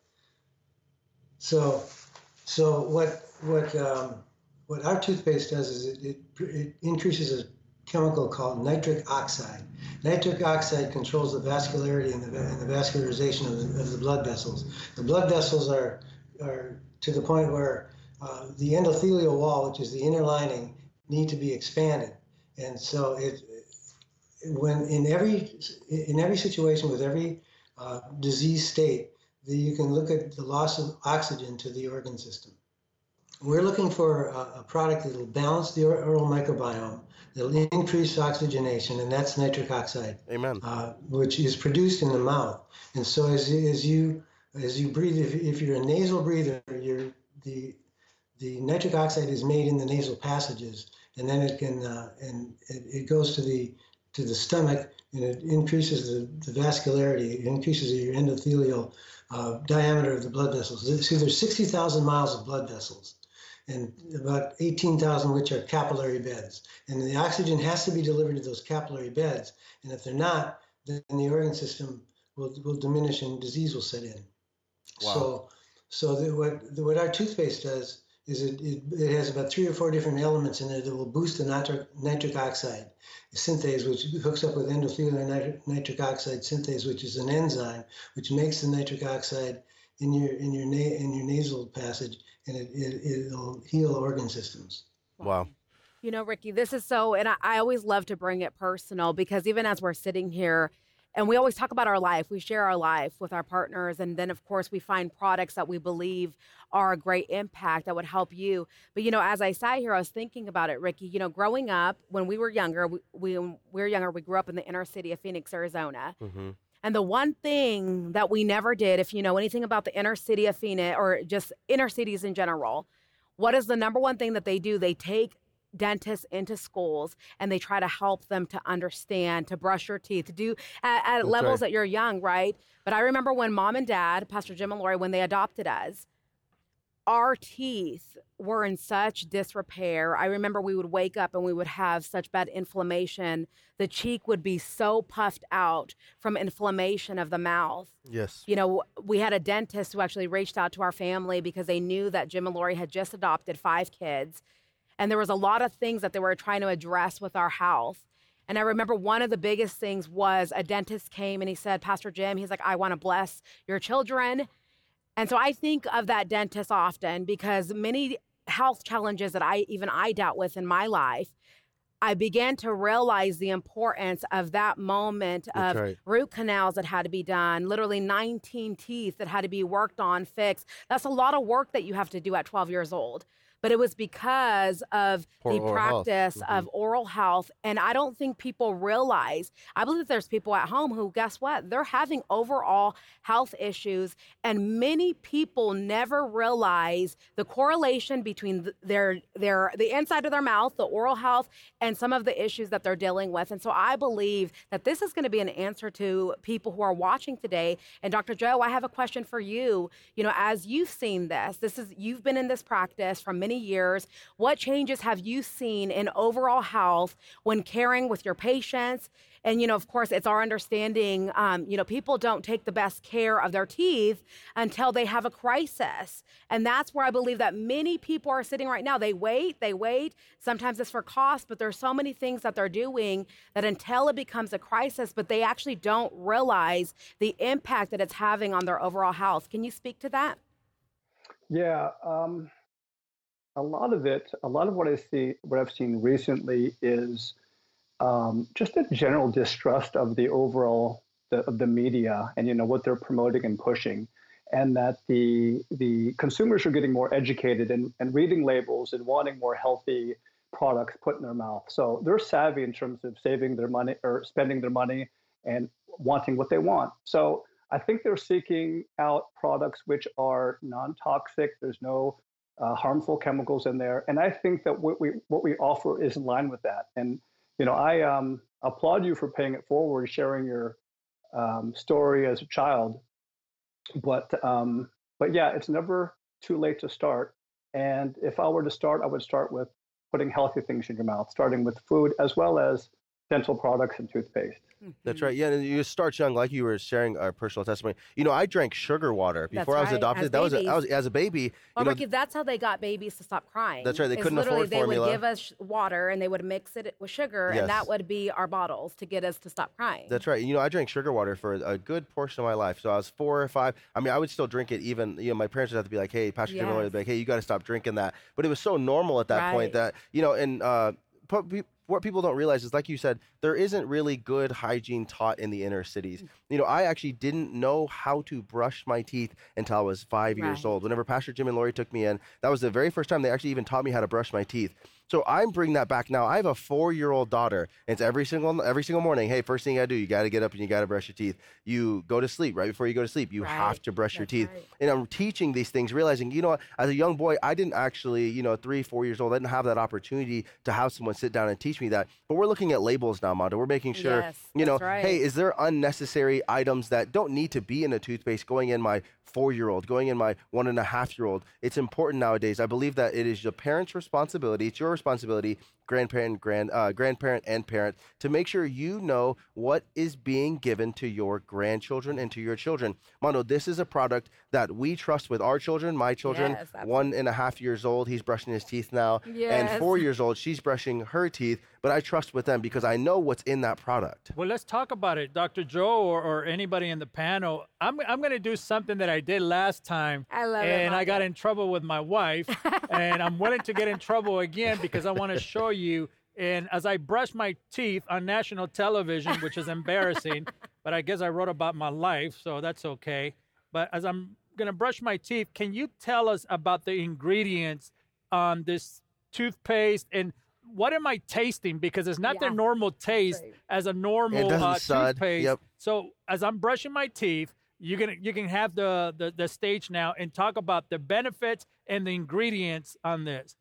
So so what what um, what our toothpaste does is it, it, it increases a chemical called nitric oxide. Nitric oxide controls the vascularity and the, and the vascularization of the, of the blood vessels. The blood vessels are, are to the point where uh, the endothelial wall, which is the inner lining, need to be expanded. And so it, when in every in every situation with every uh, disease state, the, you can look at the loss of oxygen to the organ system. We're looking for a, a product that will balance the oral microbiome, that'll increase oxygenation, and that's nitric oxide. Amen. Uh, which is produced in the mouth. And so as, as you as you breathe, if, if you're a nasal breather, you're, the the nitric oxide is made in the nasal passages, and then it can uh, and it, it goes to the to the stomach, and it increases the, the vascularity. It increases your endothelial uh, diameter of the blood vessels. See, there's sixty thousand miles of blood vessels, and about eighteen thousand which are capillary beds. And the oxygen has to be delivered to those capillary beds. And if they're not, then the organ system will, will diminish and disease will set in. Wow. So, so the, what, the, what our toothpaste does is it, it, it has about three or four different elements in there that will boost the nitric, nitric oxide synthase, which hooks up with endothelial nitric, nitric oxide synthase, which is an enzyme which makes the nitric oxide in your in your na- in your nasal passage, and it, it it'll heal organ systems. Wow. You know, Ricky, this is so, and I, I always love to bring it personal, because even as we're sitting here, and we always talk about our life, we share our life with our partners, and then of course we find products that we believe are a great impact that would help you. But you know, as I sat here, I was thinking about it, Ricky. You know, growing up, when we were younger, we, we when we were younger, we grew up in the inner city of Phoenix, Arizona. Mm-hmm. And the one thing that we never did, if you know anything about the inner city of Phoenix, or just inner cities in general, what is the number one thing that they do? They take dentists into schools and they try to help them to understand, to brush your teeth, to do at, at levels right. that you're young, right? But I remember when mom and dad, Pastor Jim and Lori, when they adopted us, our teeth were in such disrepair. I remember we would wake up and we would have such bad inflammation. The cheek would be so puffed out from inflammation of the mouth. Yes. You know, we had a dentist who actually reached out to our family because they knew that Jim and Lori had just adopted five kids. And there was a lot of things that they were trying to address with our health. And I remember one of the biggest things was a dentist came and he said, Pastor Jim, he's like, I want to bless your children. And so I think of that dentist often, because many health challenges that I even I dealt with in my life, I began to realize the importance of that moment That's of right. root canals that had to be done, literally nineteen teeth that had to be worked on, fixed. That's a lot of work that you have to do at twelve years old. But it was because of Poor the oral health. practice Mhm. of oral health. And I don't think people realize, I believe there's people at home who, guess what? They're having overall health issues. And many people never realize the correlation between th- their, their, the inside of their mouth, the oral health, and some of the issues that they're dealing with. And so I believe that this is going to be an answer to people who are watching today. And Doctor Joe, I have a question for you. You know, as you've seen this, this is, you've been in this practice for many years. What changes have you seen in overall health when caring with your patients? And, you know, of course, it's our understanding, um, you know, people don't take the best care of their teeth until they have a crisis. And that's where I believe that many people are sitting right now. They wait, they wait. Sometimes it's for cost, but there's so many things that they're doing that until it becomes a crisis, but they actually don't realize the impact that it's having on their overall health. Can you speak to that? Yeah. Um... A lot of it, a lot of what I see, what I've seen recently is um, just a general distrust of the overall the, of the media and you know what they're promoting and pushing, and that the the consumers are getting more educated and, and reading labels and wanting more healthy products put in their mouth. So they're savvy in terms of saving their money or spending their money and wanting what they want. So I think they're seeking out products which are non-toxic. There's no uh, harmful chemicals in there, and I think that what we what we offer is in line with that. And you know, I um, applaud you for paying it forward, sharing your um, story as a child. But um, but yeah, it's never too late to start. And if I were to start, I would start with putting healthy things in your mouth, starting with food as well as dental products and toothpaste. That's right. Yeah, and you start young, like you were sharing our personal testimony. You know, I drank sugar water before I was right, adopted. as That was, a, babies. I was as a baby. Well, you know, Ricky, that's how they got babies to stop crying. That's right, they Is couldn't literally afford they formula. would give us sh- water and they would mix it with sugar, Yes. and that would be our bottles to get us to stop crying. That's right. You know, I drank sugar water for a good portion of my life. So I was four or five. I mean, I would still drink it even, you know, my parents would have to be like, hey, Pastor Jim would Yes. be like, hey, you got to stop drinking that. But it was so normal at that Right. point that, you know, and uh, pu- pe- what people don't realize is, like you said, there isn't really good hygiene taught in the inner cities. You know, I actually didn't know how to brush my teeth until I was five years Right. old. Whenever Pastor Jim and Lori took me in, that was the very first time they actually even taught me how to brush my teeth. So I'm bringing that back now. I have a four-year-old daughter. And it's every single every single morning. Hey, first thing you gotta do, you gotta get up and you gotta brush your teeth. You go to sleep right before you go to sleep. You Right. have to brush your That's teeth. right. And I'm teaching these things, realizing, you know what, as a young boy, I didn't actually, you know, three, four years old, I didn't have that opportunity to have someone sit down and teach me that. But we're looking at labels now, Mondo. We're making sure, Yes, you know, that's right. hey, is there unnecessary items that don't need to be in a toothpaste going in my four-year-old, going in my one and a half-year-old? It's important nowadays. I believe that it is your parents' responsibility. It's your responsibility, grandparent, grand, uh, grandparent, and parent, to make sure you know what is being given to your grandchildren and to your children. Mondo, this is a product that we trust with our children. My children, Yes, absolutely. one and a half years old, he's brushing his teeth now, and Yes. four years old, she's brushing her teeth. But I trust with them because I know what's in that product. Well, let's talk about it, Doctor Joe, or, or anybody in the panel. I'm I'm going to do something that I did last time, I love it, and I got Mondo. in trouble with my wife, and I'm willing to get in trouble again because I want to show you. And as I brush my teeth on national television, which is embarrassing, but I guess I wrote about my life, so that's okay. But as I'm going to brush my teeth, can you tell us about the ingredients on this toothpaste and what am I tasting? Because it's not Yeah. the normal taste as a normal doesn't uh, sud. toothpaste. Yep. So as I'm brushing my teeth, you can you can have the, the the stage now and talk about the benefits and the ingredients on this.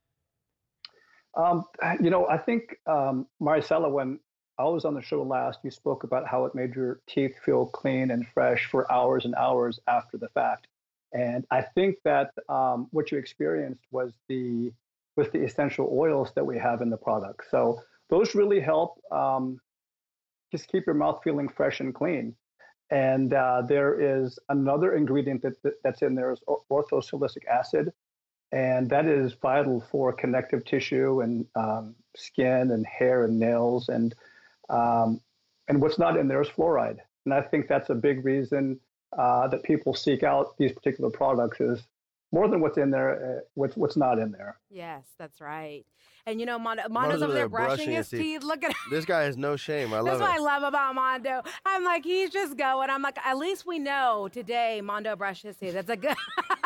Um, you know, I think, um, Maricela, when I was on the show last, you spoke about how it made your teeth feel clean and fresh for hours and hours after the fact. And I think that um, what you experienced was the with the essential oils that we have in the product. So those really help um, just keep your mouth feeling fresh and clean. And uh, there is another ingredient that, that that's in there is orthosilicic acid. And that is vital for connective tissue and um, skin and hair and nails. And um, and what's not in there is fluoride. And I think that's a big reason uh, that people seek out these particular products is more than what's in there, uh, what's what's not in there. Yes, that's right. And you know, Mondo, Mondo's, Mondo's over there brushing his teeth. Look at This guy has no shame. I love That's it. what I love about Mondo. I'm like, he's just going. I'm like, at least we know today Mondo brushed his teeth. That's a good.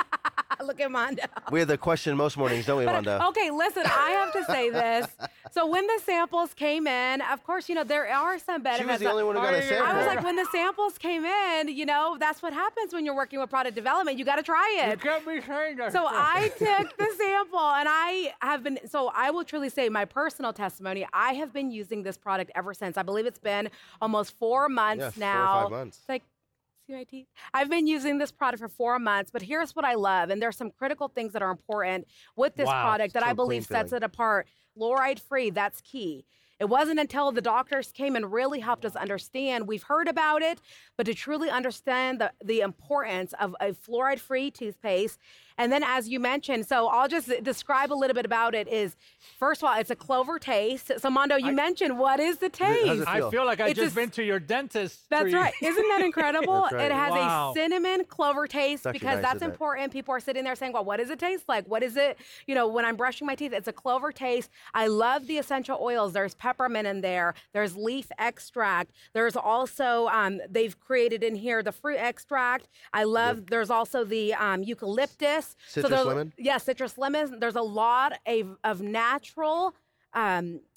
Look at Mondo. We have the question most mornings, don't we, Mondo? Okay, listen, I have to say this. So when the samples came in, of course, you know, there are some benefits. She was the only one who got a sample. I was like, when the samples came in, you know, that's what happens when you're working with product development. You got to try it. You can't be saying that. So I took the sample and I have been, so I will truly say my personal testimony, I have been using this product ever since. I believe it's been almost four months Yeah, four or now. five months. It's like, see my teeth? I've been using this product for four months, but here's what I love. And there's some critical things that are important with this Wow, product that so I believe clean sets feeling. it apart. Fluoride free, that's key. It wasn't until the doctors came and really helped us understand. We've heard about it, but to truly understand the, the importance of a fluoride-free toothpaste. And then, as you mentioned, so I'll just describe a little bit about it. Is first of all, it's a clover taste. So, Mondo, you I- mentioned what is the taste? I feel like I It's just a- been to your dentist. That's tree. right. Isn't that incredible? That's right. It has Wow. a cinnamon clover taste It's actually because nice, that's isn't it? important. People are sitting there saying, well, what does it taste like? What is it? You know, when I'm brushing my teeth, it's a clover taste. I love the essential oils. There's peppermint in there. There's leaf extract. There's also, um, they've created in here the fruit extract. I love, there's also the um, eucalyptus. Citrus there- lemon? Yeah, citrus lemon. There's a lot of, of natural um,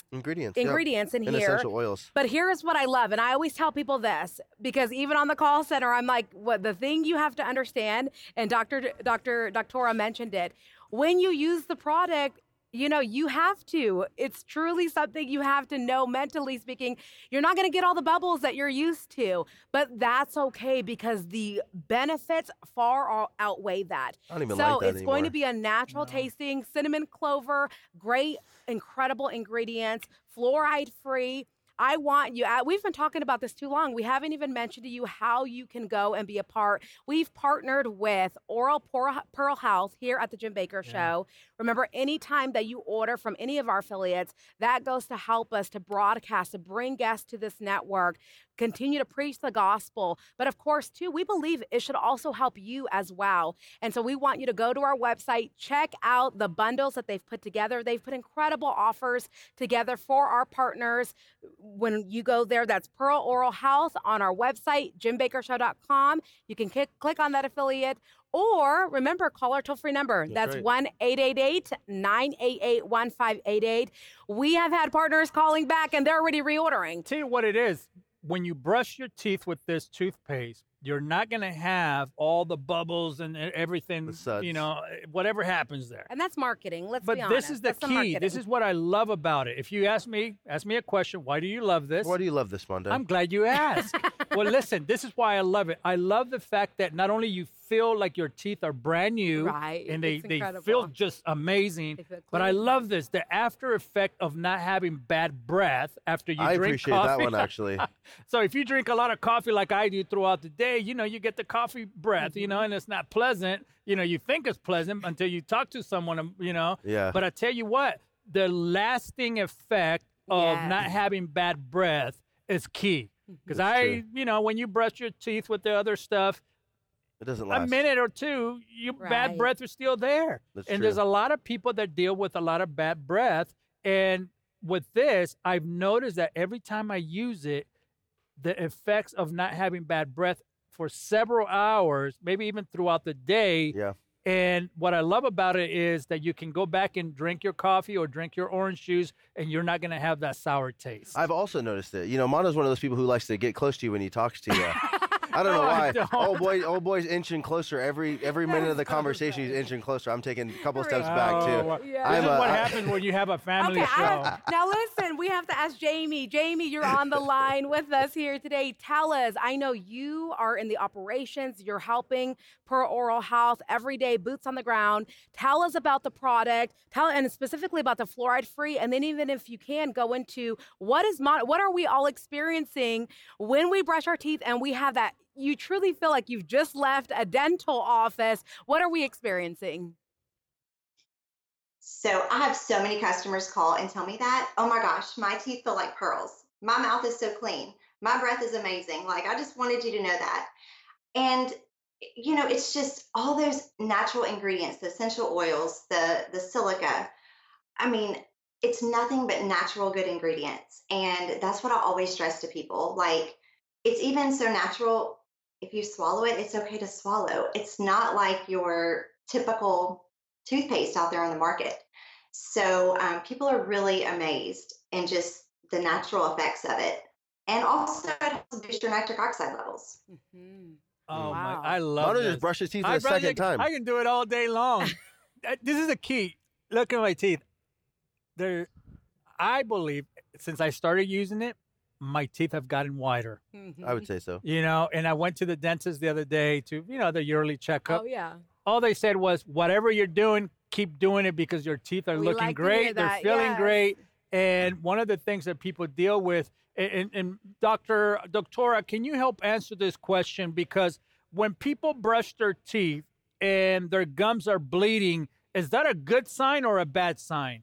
ingredients, ingredients yep. in and here. essential oils. But here's what I love, and I always tell people this because even on the call center, I'm like, what the thing you have to understand, and Doctor Doctor Doctora mentioned it. When you use the product, you know, you have to. It's truly something you have to know mentally speaking. You're not going to get all the bubbles that you're used to, but that's okay because the benefits far outweigh that. I don't even so like that it's anymore. going to be a natural no. tasting cinnamon clover, great, incredible ingredients, fluoride free. I want you, we've been talking about this too long. We haven't even mentioned to you how you can go and be a part. We've partnered with Oral Pearl Health here at the Jim Baker yeah. Show. Remember, anytime that you order from any of our affiliates, that goes to help us to broadcast, to bring guests to this network, continue to preach the gospel. But of course, too, we believe it should also help you as well. And so we want you to go to our website, check out the bundles that they've put together. They've put incredible offers together for our partners. When you go there, that's Pearl Oral Health on our website, jim baker show dot com. You can click, click on that affiliate. Or remember, call our toll-free number. That's, That's one eight eight eight, nine eight eight, one five eight eight. We have had partners calling back, and they're already reordering. Tell you what it is. When you brush your teeth with this toothpaste, you're not going to have all the bubbles and everything, you know, whatever happens there. And that's marketing. Let's but be honest. But this is the that's key. This is what I love about it. If you ask me, ask me a question, why do you love this? Why do you love this, Mondo? I'm glad you asked. Well, listen, this is why I love it. I love the fact that not only you feel like your teeth are brand new, right. and they, it's they incredible. feel just amazing, but I love this, the after effect of not having bad breath after you I drink appreciate coffee. that one, actually. So if you drink a lot of coffee like I do throughout the day, you know, you get the coffee breath, mm-hmm. you know, and it's not pleasant. You know, you think it's pleasant until you talk to someone, you know. Yeah. But I tell you what, the lasting effect of yes. not having bad breath is key. Because I, true. you know, when you brush your teeth with the other stuff, it doesn't last. A minute or two, your right. bad breath is still there. That's and true. there's a lot of people that deal with a lot of bad breath. And with this, I've noticed that every time I use it, the effects of not having bad breath for several hours, maybe even throughout the day. Yeah. And what I love about it is that you can go back and drink your coffee or drink your orange juice, and you're not going to have that sour taste. I've also noticed it. You know, Mondo's one of those people who likes to get close to you when he talks to you. I don't know No, why. I don't. Old boy, old boy's inching closer every every minute of the conversation. He's inching closer. I'm taking a couple steps back too. Oh, Yeah. This I'm is a- what I- happens when you have a family Okay, show. I, now listen, we have to ask Jamie. Jamie, you're on the line with us here today. Tell us, I know you are in the operations, you're helping Pearl Oral Health every day, boots on the ground. Tell us about the product, tell and specifically about the fluoride free, and then even if you can go into what is mon- what are we all experiencing when we brush our teeth and we have that, you truly feel like you've just left a dental office. What are we experiencing? So I have so many customers call and tell me that, oh my gosh, my teeth feel like pearls. My mouth is so clean. My breath is amazing. Like, I just wanted you to know that. And, you know, it's just all those natural ingredients, the essential oils, the, the silica. I mean, it's nothing but natural good ingredients. And that's what I always stress to people. Like, it's even so natural. If you swallow it, it's okay to swallow. It's not like your typical toothpaste out there on the market. So um, people are really amazed in just the natural effects of it. And also it helps boost your nitric oxide levels. Mm-hmm. Oh, Wow. my, I love Mondo this. just brushed his teeth for I the brother, second time. I can do it all day long. Uh, this is the key. Look at my teeth. They're, I believe, since I started using it, my teeth have gotten whiter. Mm-hmm. I would say so. You know, and I went to the dentist the other day to, you know, the yearly checkup. Oh, yeah. All they said was, whatever you're doing, keep doing it because your teeth are We looking like to hear great. They're that, feeling yes. great. And one of the things that people deal with, and, and, and Doctor Doctora, can you help answer this question? Because when people brush their teeth and their gums are bleeding, is that a good sign or a bad sign?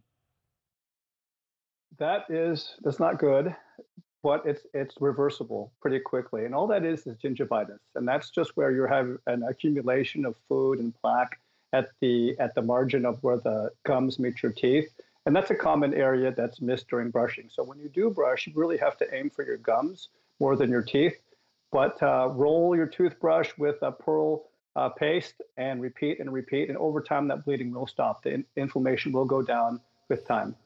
That is, that's not good, but it's it's reversible pretty quickly. And all that is is gingivitis. And that's just where you have an accumulation of fluid and plaque at the at the margin of where the gums meet your teeth. And that's a common area that's missed during brushing. So when you do brush, you really have to aim for your gums more than your teeth. But uh, roll your toothbrush with a pearl uh, paste and repeat and repeat. And over time, that bleeding will stop. The in- inflammation will go down with time.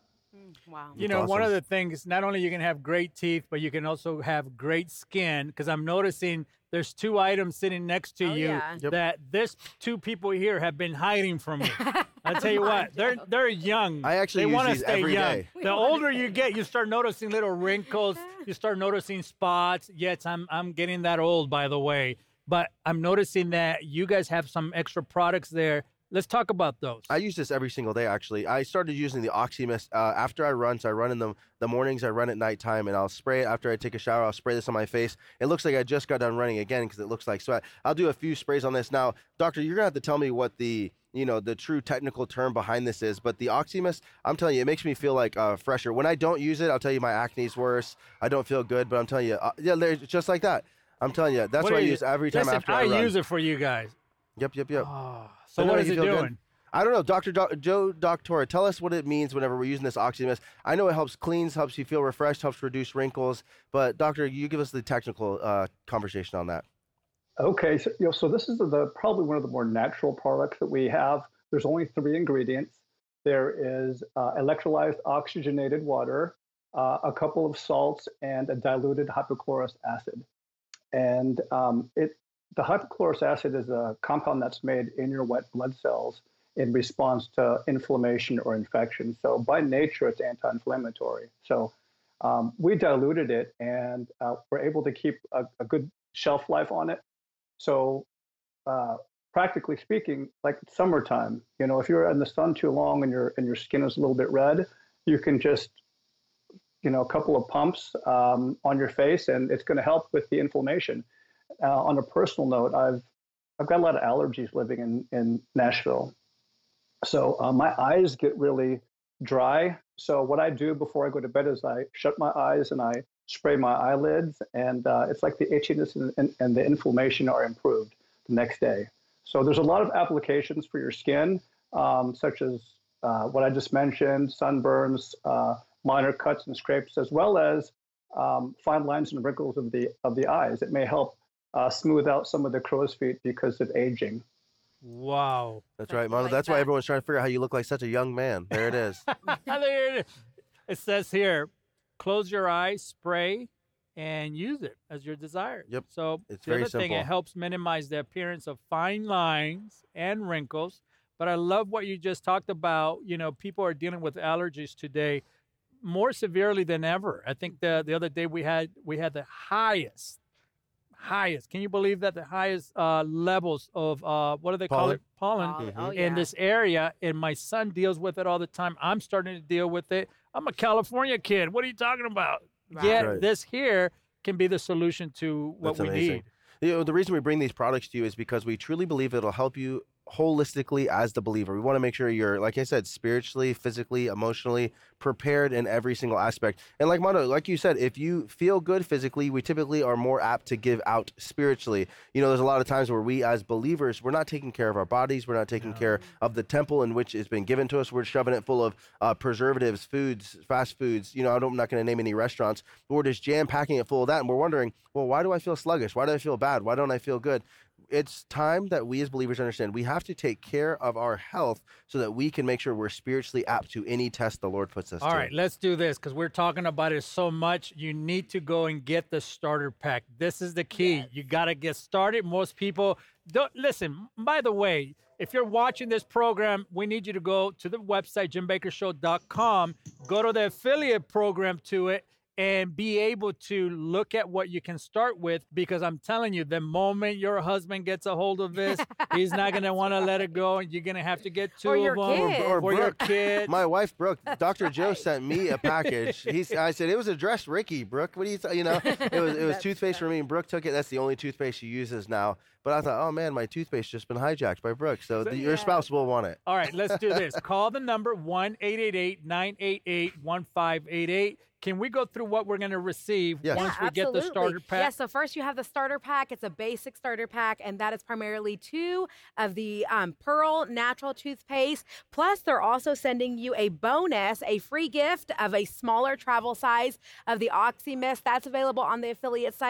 Wow. You That's know, one awesome. of the things, not only you can have great teeth, but you can also have great skin. Because I'm noticing there's two items sitting next to Oh, you yeah. Yep. that this two people here have been hiding from me. I tell you what, they're they're young. I actually they use wanna these stay every young. day. The older you get, you start noticing little wrinkles. You start noticing spots. Yes, I'm I'm getting that old, by the way. But I'm noticing that you guys have some extra products there. Let's talk about those. I use this every single day, actually. I started using the Oxymist uh, after I run. So I run in the, the mornings, I run at nighttime, and I'll spray it after I take a shower. I'll spray this on my face. It looks like I just got done running again because it looks like sweat. I'll do a few sprays on this. Now, doctor, you're going to have to tell me what the, you know, the true technical term behind this is. But the Oxymist, I'm telling you, it makes me feel like uh, fresher. When I don't use it, I'll tell you my acne's worse. I don't feel good, but I'm telling you, uh, yeah, they're just like that. I'm telling you, that's What what I do you- use every time Listen, after I, I run. use it for you guys. Yep, yep, yep. So But what no, is you it feel good? doing? I don't know, Doctor Do- Joe Doctora, tell us what it means whenever we're using this Oxymist. I know it helps cleans, helps you feel refreshed, helps reduce wrinkles. But Doctor, you give us the technical uh, conversation on that. Okay, so, you know, so this is the probably one of the more natural products that we have. There's only three ingredients. There is uh, electrolyzed oxygenated water, uh, a couple of salts, and a diluted hypochlorous acid. And um, it, the hypochlorous acid is a compound that's made in your white blood cells in response to inflammation or infection. So by nature, it's anti-inflammatory. So um, we diluted it, and uh, we're able to keep a, a good shelf life on it. So uh, practically speaking, like summertime, you know, if you're in the sun too long and your and your skin is a little bit red, you can just, you know, a couple of pumps um, on your face, and it's going to help with the inflammation. Uh, on a personal note, I've I've got a lot of allergies living in in Nashville, so uh, my eyes get really dry. So what I do before I go to bed is I shut my eyes and I spray my eyelids, and uh, it's like the itchiness and, and, and the inflammation are improved the next day. So there's a lot of applications for your skin, um, such as uh, what I just mentioned, sunburns, uh, minor cuts and scrapes, as well as um, fine lines and wrinkles of the of the eyes. It may help uh, smooth out some of the crow's feet because of aging. Wow. That's right, Mono. That's why everyone's trying to figure out how you look like such a young man. There it is. There it is. It says here, close your eyes, spray, and use it as your desire. Yep. So It's the very other thing, simple. it helps minimize the appearance of fine lines and wrinkles. But I love what you just talked about. You know, people are dealing with allergies today more severely than ever. I think the the other day we had we had the highest, highest. Can you believe that the highest uh, levels of uh, what do they call Pollen. it? Pollen Pollen. Mm-hmm. Oh, in yeah. this area, and my son deals with it all the time. I'm starting to deal with it. I'm a California kid. What are you talking about? Right. Yet Right. this here can be the solution to what That's we amazing. need. You know, the reason we bring these products to you is because we truly believe it'll help you holistically as the believer. We want to make sure you're, like I said, spiritually, physically, emotionally prepared in every single aspect. And like Mono, like you said, if you feel good physically, we typically are more apt to give out spiritually. You know, there's a lot of times where we as believers, we're not taking care of our bodies. We're not taking care of the temple in which it's been given to us. We're shoving it full of uh, preservatives, foods, fast foods. You know, I don't, I'm not going to name any restaurants, but we're just jam packing it full of that. And we're wondering, well, why do I feel sluggish? Why do I feel bad? Why don't I feel good? It's time that we as believers understand we have to take care of our health so that we can make sure we're spiritually apt to any test the Lord puts us All to. right, let's do this because we're talking about it so much. You need to go and get the starter pack. This is the key. You got to get started. Most people don't listen. By the way, if you're watching this program, we need you to go to the website, jim baker show dot com, go to the affiliate program to it, and be able to look at what you can start with, because I'm telling you, the moment your husband gets a hold of this, he's not going to want to let it go, and you're going to have to get two Or of your them. kid. Or Or your Brooke. kids. My wife, Brooke, Doctor Joe sent me a package. He's, I said, it was addressed Ricky. Brooke, what do you, th-? you know, it was, it was That's toothpaste for me, and Brooke took it. That's the only toothpaste she uses now. But I thought, oh man, my toothpaste just been hijacked by Brooke. So the, your spouse will want it. All right, let's do this. Call the number one eight eight eight, nine eight eight, one five eight eight. Can we go through what we're going to receive Yes. once Yeah, we get the absolutely. starter pack? Yeah, so first you have the starter pack. It's a basic starter pack, and that is primarily two of the um, Pearl Natural toothpaste. Plus, they're also sending you a bonus, a free gift of a smaller travel size of the Oxymist. That's available on the affiliate site.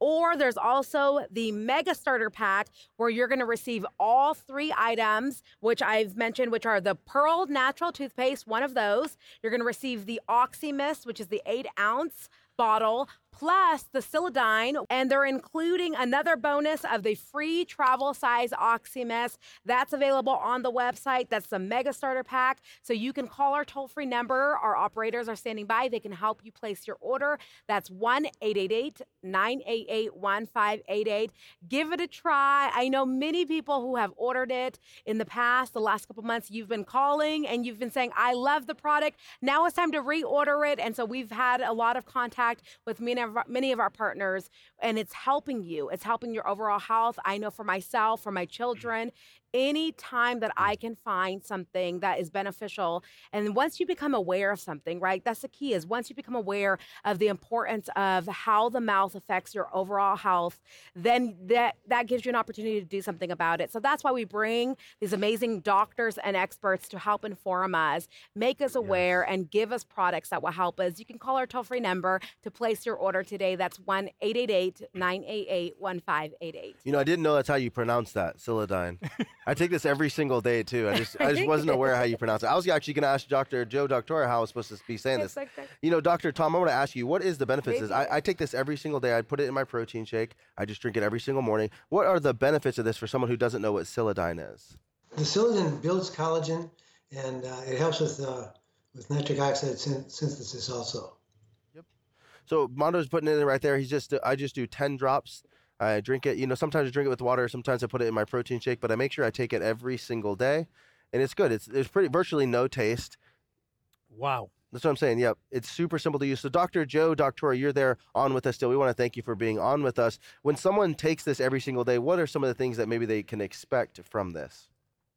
Or there's also the Mega Starter Pack, where you're going to receive all three items, which I've mentioned, which are the Pearl Natural Toothpaste, one of those. You're going to receive the Oxy Mist, which is the eight ounce bottle, plus the Silodyne, and they're including another bonus of the free travel size Oxymist. That's available on the website. That's the Mega Starter Pack. So you can call our toll-free number. Our operators are standing by. They can help you place your order. That's one eight eight eight, nine eight eight, one five eight eight. Give it a try. I know many people who have ordered it in the past, the last couple months. You've been calling and you've been saying, I love the product. Now it's time to reorder it. And so we've had a lot of contact with many of, our, many of our partners, and it's helping you. It's helping your overall health. I know for myself, for my children, any time that I can find something that is beneficial. And once you become aware of something, right, that's the key, is once you become aware of the importance of how the mouth affects your overall health, then that, that gives you an opportunity to do something about it. So that's why we bring these amazing doctors and experts to help inform us, make us aware, yes. and give us products that will help us. You can call our toll-free number to place your order today. That's one eight eight eight, nine eight eight, one five eight eight. You know, I didn't know that's how you pronounce that, Silodyne. I take this every single day, too. I just I just wasn't aware how you pronounce it. I was actually going to ask Doctor Joe Doctora how I was supposed to be saying this. You know, Doctor Tom, I want to ask you, what is the benefits? Is I, I take this every single day. I put it in my protein shake. I just drink it every single morning. What are the benefits of this for someone who doesn't know what Silodyne is? The Silodyne builds collagen, and uh, it helps with uh, with nitric oxide syn- synthesis also. Yep. So Mondo's putting it in right there. He's just I just do ten drops. I drink it, you know, sometimes I drink it with water, sometimes I put it in my protein shake, but I make sure I take it every single day, and it's good. It's there's pretty virtually no taste. Wow. That's what I'm saying. Yep. It's super simple to use. So Doctor Joe Doctora, you're there on with us still. We want to thank you for being on with us. When someone takes this every single day, what are some of the things that maybe they can expect from this?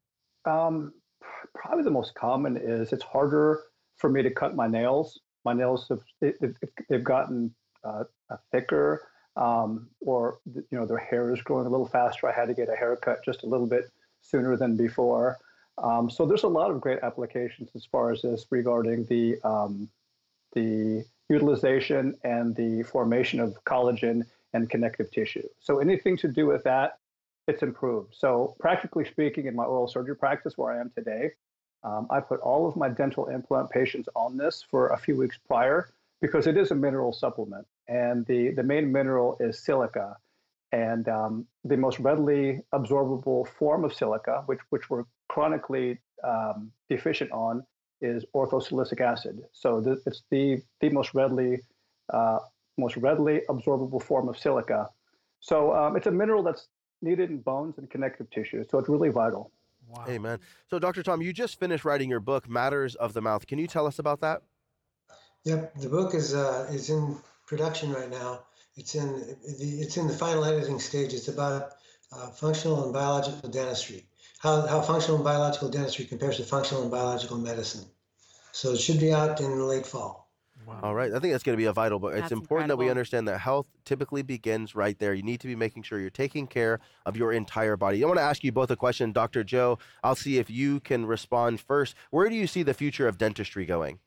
Um, probably the most common is it's harder for me to cut my nails. My nails have it, it, they've gotten uh, thicker. Um, or, you know, their hair is growing a little faster. I had to get a haircut just a little bit sooner than before. Um, so there's a lot of great applications as far as this regarding the um, the utilization and the formation of collagen and connective tissue. So anything to do with that, it's improved. So practically speaking, in my oral surgery practice where I am today, um, I put all of my dental implant patients on this for a few weeks prior because it is a mineral supplement. And the, the main mineral is silica. And um, the most readily absorbable form of silica, which, which we're chronically um, deficient on, is orthosilicic acid. So th- it's the, the most readily uh, most readily absorbable form of silica. So um, it's a mineral that's needed in bones and connective tissue. So it's really vital. Wow. Amen. So Doctor Tom, you just finished writing your book, Matters of the Mouth. Can you tell us about that? Yep, the book is uh, is in production right now. It's in the it's in the final editing stage. It's about uh, functional and biological dentistry. How how functional and biological dentistry compares to functional and biological medicine. So it should be out in the late fall. Wow. All right. I think that's going to be a vital book. It's That's important incredible. that we understand that health typically begins right there. You need to be making sure you're taking care of your entire body. I want to ask you both a question, Doctor Joe. I'll see if you can respond first. Where do you see the future of dentistry going?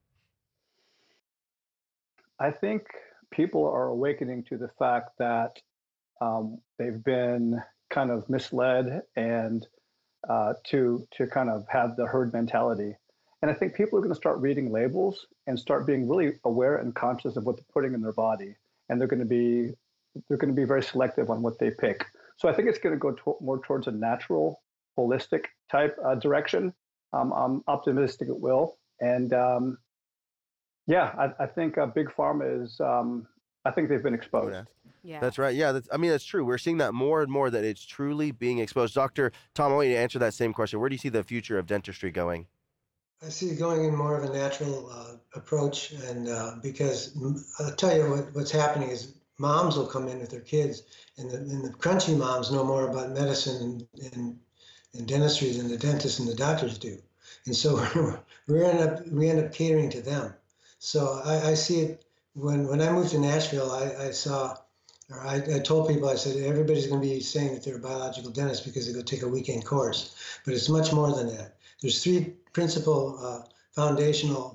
I think people are awakening to the fact that um, they've been kind of misled and uh, to to kind of have the herd mentality. And I think people are going to start reading labels and start being really aware and conscious of what they're putting in their body. And they're going to be they're going to be very selective on what they pick. So I think it's going to go to, more towards a natural, holistic type uh, direction. Um, I'm optimistic it will. And um, yeah, I, I think uh, Big Pharma is, um, I think they've been exposed. Yeah. Yeah. That's right. Yeah, that's, I mean, that's true. We're seeing that more and more, that it's truly being exposed. Doctor Tom, I want you to answer that same question. Where do you see the future of dentistry going? I see it going in more of a natural uh, approach, and uh, because I'll tell you what, what's happening is moms will come in with their kids, and the, and the crunchy moms know more about medicine and, and, and dentistry than the dentists and the doctors do. And so we end up we end up catering to them. So I, I see it when when I moved to Nashville. I, I saw, or I, I told people, I said everybody's going to be saying that they're a biological dentist because they go take a weekend course, but it's much more than that. There's three principal uh, foundational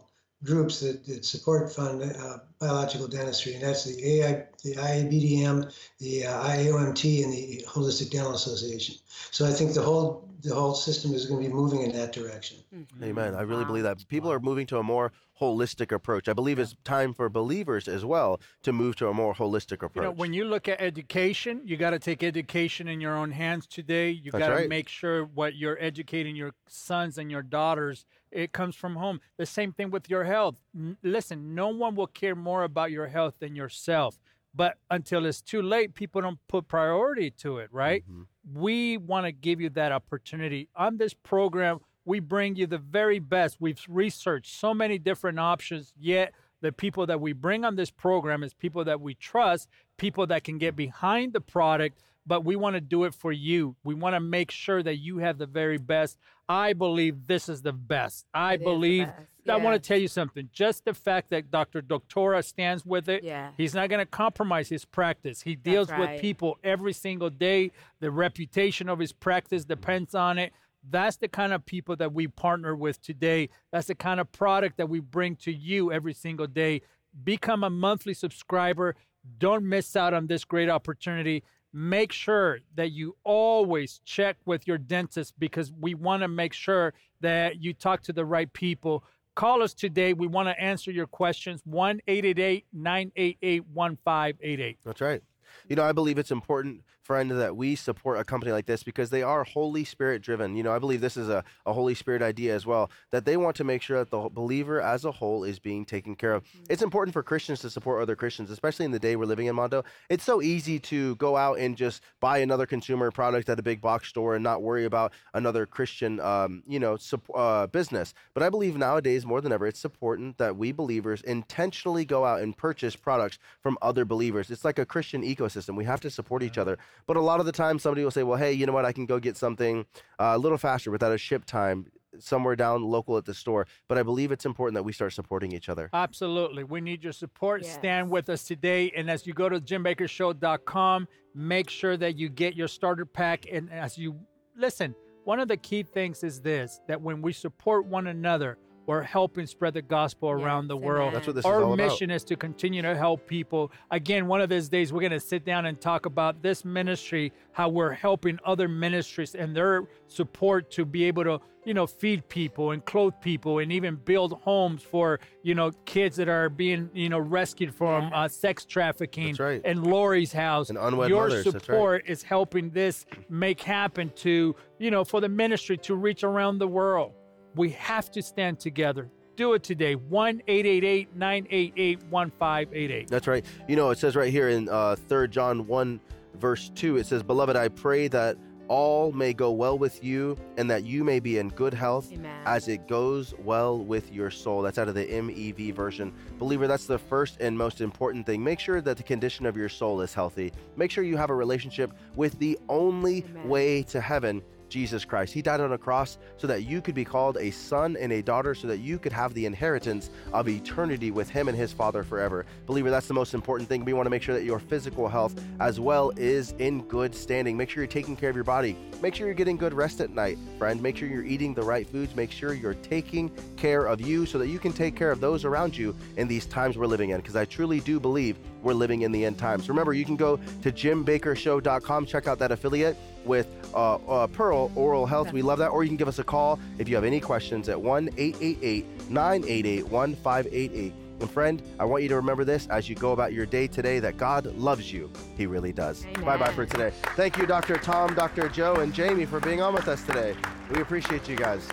groups that, that support fund uh, biological dentistry, and that's the A I, the I A B D M, the uh, I A O M T, and the Holistic Dental Association. So I think the whole the whole system is going to be moving in that direction. Mm-hmm. Amen. I really wow. believe that people are moving to a more holistic approach. I believe it's time for believers as well to move to a more holistic approach. You know, when you look at education, you got to take education in your own hands today. You got to right. make sure what you're educating your sons and your daughters, it comes from home. The same thing with your health. N- listen, no one will care more about your health than yourself. But until it's too late, people don't put priority to it, right? Mm-hmm. We want to give you that opportunity. On this program, we bring you the very best. We've researched so many different options, yet the people that we bring on this program is people that we trust, people that can get behind the product, but we want to do it for you. We want to make sure that you have the very best. I believe this is the best. I It is the believe, best. I want Yes. to tell you something. Just the fact that Doctor Doctora stands with it, Yeah. he's not going to compromise his practice. He deals right. with people every single day. The reputation of his practice depends on it. That's the kind of people that we partner with today. That's the kind of product that we bring to you every single day. Become a monthly subscriber. Don't miss out on this great opportunity. Make sure that you always check with your dentist because we want to make sure that you talk to the right people. Call us today. We want to answer your questions. one eight eight eight, nine eight eight, one five eight eight. That's right. You know, I believe it's important, friend, that we support a company like this because they are Holy Spirit driven. You know, I believe this is a, a Holy Spirit idea as well, that they want to make sure that the believer as a whole is being taken care of. Mm-hmm. It's important for Christians to support other Christians, especially in the day we're living in, Mondo. It's so easy to go out and just buy another consumer product at a big box store and not worry about another Christian, um, you know, sup- uh, business. But I believe nowadays, more than ever, it's important that we believers intentionally go out and purchase products from other believers. It's like a Christian ecosystem. We have to support each other. But a lot of the time, somebody will say, well, hey, you know what? I can go get something uh, a little faster without a ship time somewhere down local at the store. But I believe it's important that we start supporting each other. Absolutely. We need your support. Yes. Stand with us today. And as you go to jim baker show dot com, make sure that you get your starter pack. And as you listen, one of the key things is this, that when we support one another, we're helping spread the gospel around the world. That's what this is Our all about. mission is to continue to help people. Again, one of these days, we're going to sit down and talk about this ministry, how we're helping other ministries and their support to be able to, you know, feed people and clothe people and even build homes for, you know, kids that are being, you know, rescued from uh, sex trafficking. That's right. And Lori's house. And unwed Your mothers, that's right. support is helping this make happen to, you know, for the ministry to reach around the world. We have to stand together. Do it today. one eight eight eight, nine eight eight, one five eight eight. That's right. You know, it says right here in uh, Third John one, verse two, it says, Beloved, I pray that all may go well with you and that you may be in good health Amen. As it goes well with your soul. That's out of the M E V version. Believer, that's the first and most important thing. Make sure that the condition of your soul is healthy. Make sure you have a relationship with the only Amen. way to heaven, Jesus Christ. He died on a cross so that you could be called a son and a daughter, so that you could have the inheritance of eternity with him and his Father forever. Believer, that's the most important thing. We want to make sure that your physical health as well is in good standing. Make sure you're taking care of your body. Make sure you're getting good rest at night, friend. Make sure you're eating the right foods. Make sure you're taking care of you so that you can take care of those around you in these times we're living in, because I truly do believe we're living in the end times. Remember, you can go to jim baker show dot com, check out that affiliate with uh, uh, Pearl Oral Health. We love that. Or you can give us a call if you have any questions at one eight eight eight, nine eight eight, one five eight eight. And friend, I want you to remember this as you go about your day today, that God loves you. He really does. Amen. Bye-bye for today. Thank you, Doctor Tom, Doctor Joe, and Jamie for being on with us today. We appreciate you guys.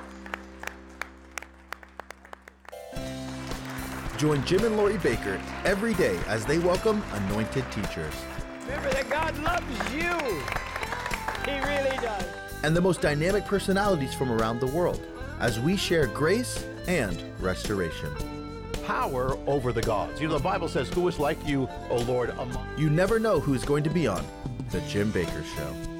Join Jim and Lori Baker every day as they welcome anointed teachers Remember that God loves you. He really does. and the most dynamic personalities from around the world as we share grace and restoration. Power over the gods. You know, the Bible says, who is like you, O Lord, among... You never know who's going to be on The Jim Baker Show.